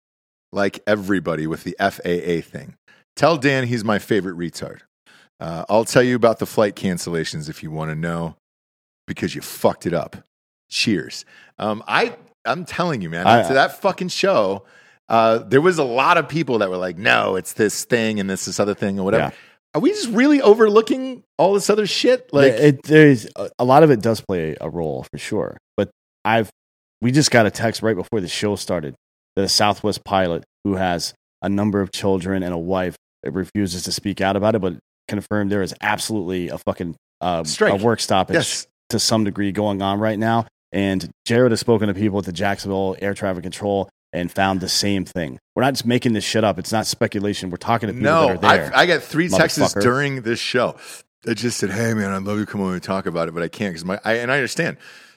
like everybody with the F A A thing. Tell Dan he's my favorite retard. Uh, I'll tell you about the flight cancellations if you want to know, because you fucked it up. Cheers. Um, I, I'm telling you, man, I- after that fucking show, uh, there was a lot of people that were like, no, it's this thing and this, this other thing or whatever. Yeah. Are we just really overlooking all this other shit? Like, Like it, there's a, a lot of it does play a role for sure. But I've we just got a text right before the show started that a Southwest pilot who has a number of children and a wife refuses to speak out about it, but confirmed there is absolutely a fucking uh, Strike. a work stoppage Yes. to some degree going on right now. And Jared has spoken to people at the Jacksonville Air Traffic Control and found the same thing. We're not just making this shit up. It's not speculation. We're talking to people no, that are there. I, I got three texts motherfucker. during this show that just said, hey, man, I'd love you to come over and talk about it, but I can't because my, I, and I understand.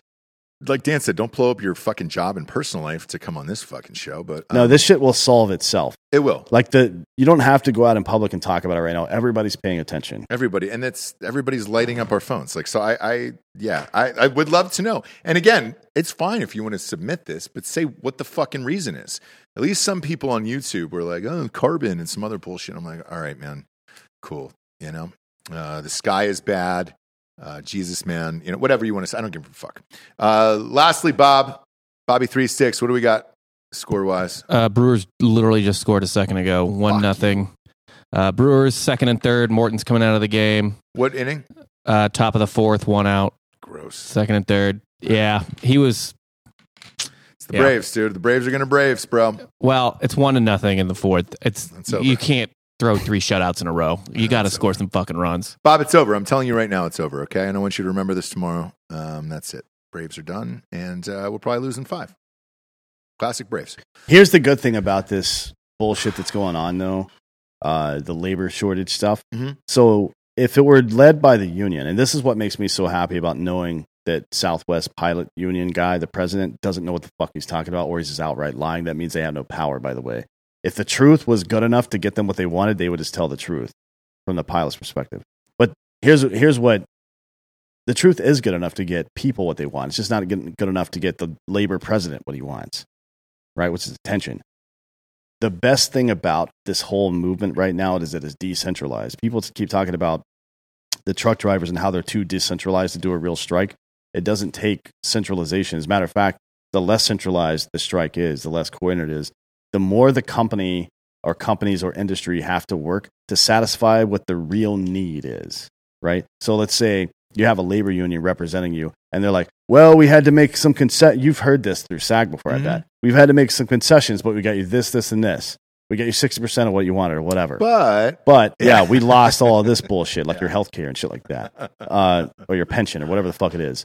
Like Dan said, don't blow up your fucking job and personal life to come on this fucking show, but um, no, this shit will solve itself. it will. Like the, you don't have to go out in public and talk about it right now. Everybody's paying attention. Everybody, and it's everybody's lighting up our phones. Like, so I, I yeah, I, I would love to know. And again, it's fine if you want to submit this, but say what the fucking reason is. At least some people on YouTube were like, oh, carbon and some other bullshit. I'm like, all right, man, cool. You know, uh, the sky is bad. Uh, Jesus, man, you know, whatever you want to say. I don't give a fuck. Uh, lastly, Bob, Bobby three six. What do we got score wise? Uh, Brewers literally just scored a second ago, one Fuck nothing. Uh, Brewers second and third. Morton's coming out of the game. What inning? Uh, top of the fourth, one out. Gross. Second and third. Yeah, he was. It's the Yeah. Braves, dude. The Braves are gonna Braves, bro. Well, it's one to nothing in the fourth. It's That's over. you can't throw three shutouts in a row. You got to That's score over. some fucking runs. Bob, it's over. I'm telling you right now, it's over. Okay, and I want you to remember this tomorrow. Um, that's it. Braves are done, and uh, we'll probably lose in five. Classic Braves. Here's the good thing about this bullshit that's going on, though, uh, the labor shortage stuff. Mhm. So if it were led by the union, and this is what makes me so happy about knowing that Southwest Pilot Union guy, the president, doesn't know what the fuck he's talking about, or he's just outright lying. That means they have no power, by the way. If the truth was good enough to get them what they wanted, they would just tell the truth from the pilot's perspective. But here's here's what the truth is good enough to get people what they want. It's just not good good enough to get the labor president what he wants, right? Which is attention. The best thing about this whole movement right now is that it's decentralized. People keep talking about the truck drivers and how they're too decentralized to do a real strike. It doesn't take centralization. As a matter of fact, the less centralized the strike is, the less coordinated it is, the more the company or companies or industry have to work to satisfy what the real need is, right? So let's say you have a labor union representing you, and they're like, well, we had to make some concessions. You've heard this through SAG before, Mhm. I bet. We've had to make some concessions, but we got you this, this, and this. We got you sixty percent of what you wanted or whatever. But But yeah, we lost all of this bullshit, like your healthcare and shit like that, uh, or your pension or whatever the fuck it is.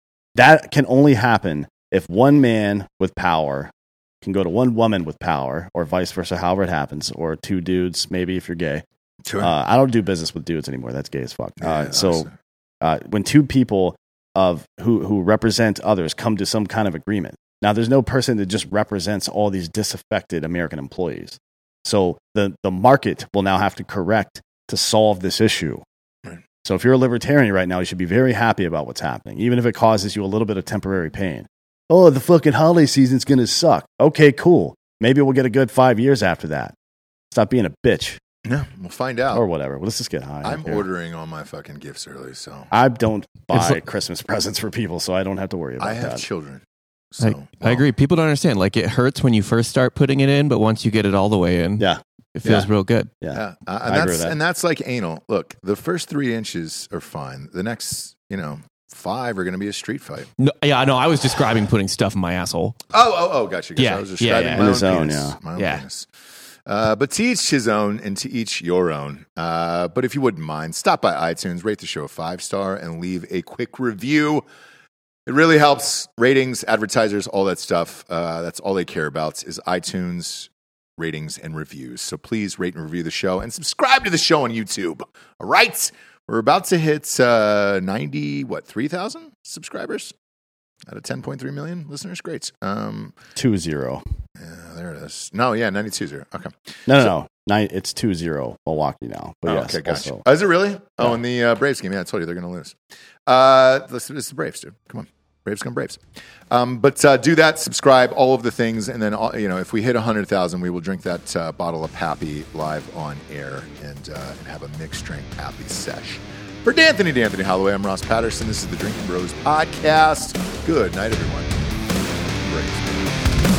That can only happen if one man with power can go to one woman with power, or vice versa, however it happens, or two dudes, maybe if you're gay. Sure. Uh, I don't do business with dudes anymore. That's gay as fuck. Yeah, Uh, so obviously. uh, when two people of who who represent others come to some kind of agreement. Now, there's no person that just represents all these disaffected American employees. So the the market will now have to correct to solve this issue. Right. So if you're a libertarian right now, you should be very happy about what's happening, even if it causes you a little bit of temporary pain. Oh, the fucking holiday season's going to suck. Okay, cool. Maybe we'll get a good five years after that. Stop being a bitch yeah, we'll find out. or whatever. Well, let's just get high. I'm here. ordering all my fucking gifts early, so I don't buy It's like- Christmas presents for people, so I don't have to worry about I have that. children. I, So, I well, agree. People don't understand. Like, it hurts when you first start putting it in, but once you get it all the way in, Yeah, it feels Yeah. real good. yeah. Yeah, uh, and I agree that's with that. and that's like anal. Look, the first three inches are fine. The next, you know, five are going to be a street fight. No, yeah, I know. I was describing putting stuff in my asshole. Oh, oh, oh, gotcha. gotcha. Yeah, I was yeah, describing yeah. my In own his own, penis. yeah. My own Yeah. penis. Uh, but to each his own and to each your own. Uh, but if you wouldn't mind, stop by iTunes, rate the show a five star, and leave a quick review. It really helps. Ratings, advertisers, all that stuff. Uh, that's all they care about is iTunes ratings and reviews. So please rate and review the show and subscribe to the show on YouTube. All right, we're about to hit uh, ninety what three thousand subscribers out of ten point three million listeners. Great. Um, Two zero. yeah, there it is. No, yeah, ninety-two zero. Okay. No, no, So- no. Nine, it's two zero Milwaukee now. But Oh, yes, okay, gotcha. also- Oh, is it really? Oh, Yeah. in the uh, Braves game. Yeah, I told you they're going to lose. Uh, this, this is the Braves, dude. Come on. Braves come Braves. Um, but uh, do that, subscribe, all of the things, and then uh, you know if we hit one hundred thousand, we will drink that uh, bottle of Pappy live on air and, uh, and have a mixed drink Pappy sesh. For D'Anthony, D'Anthony Holloway, I'm Ross Patterson. This is the Drinking Bros Podcast. Good night, everyone. Braves.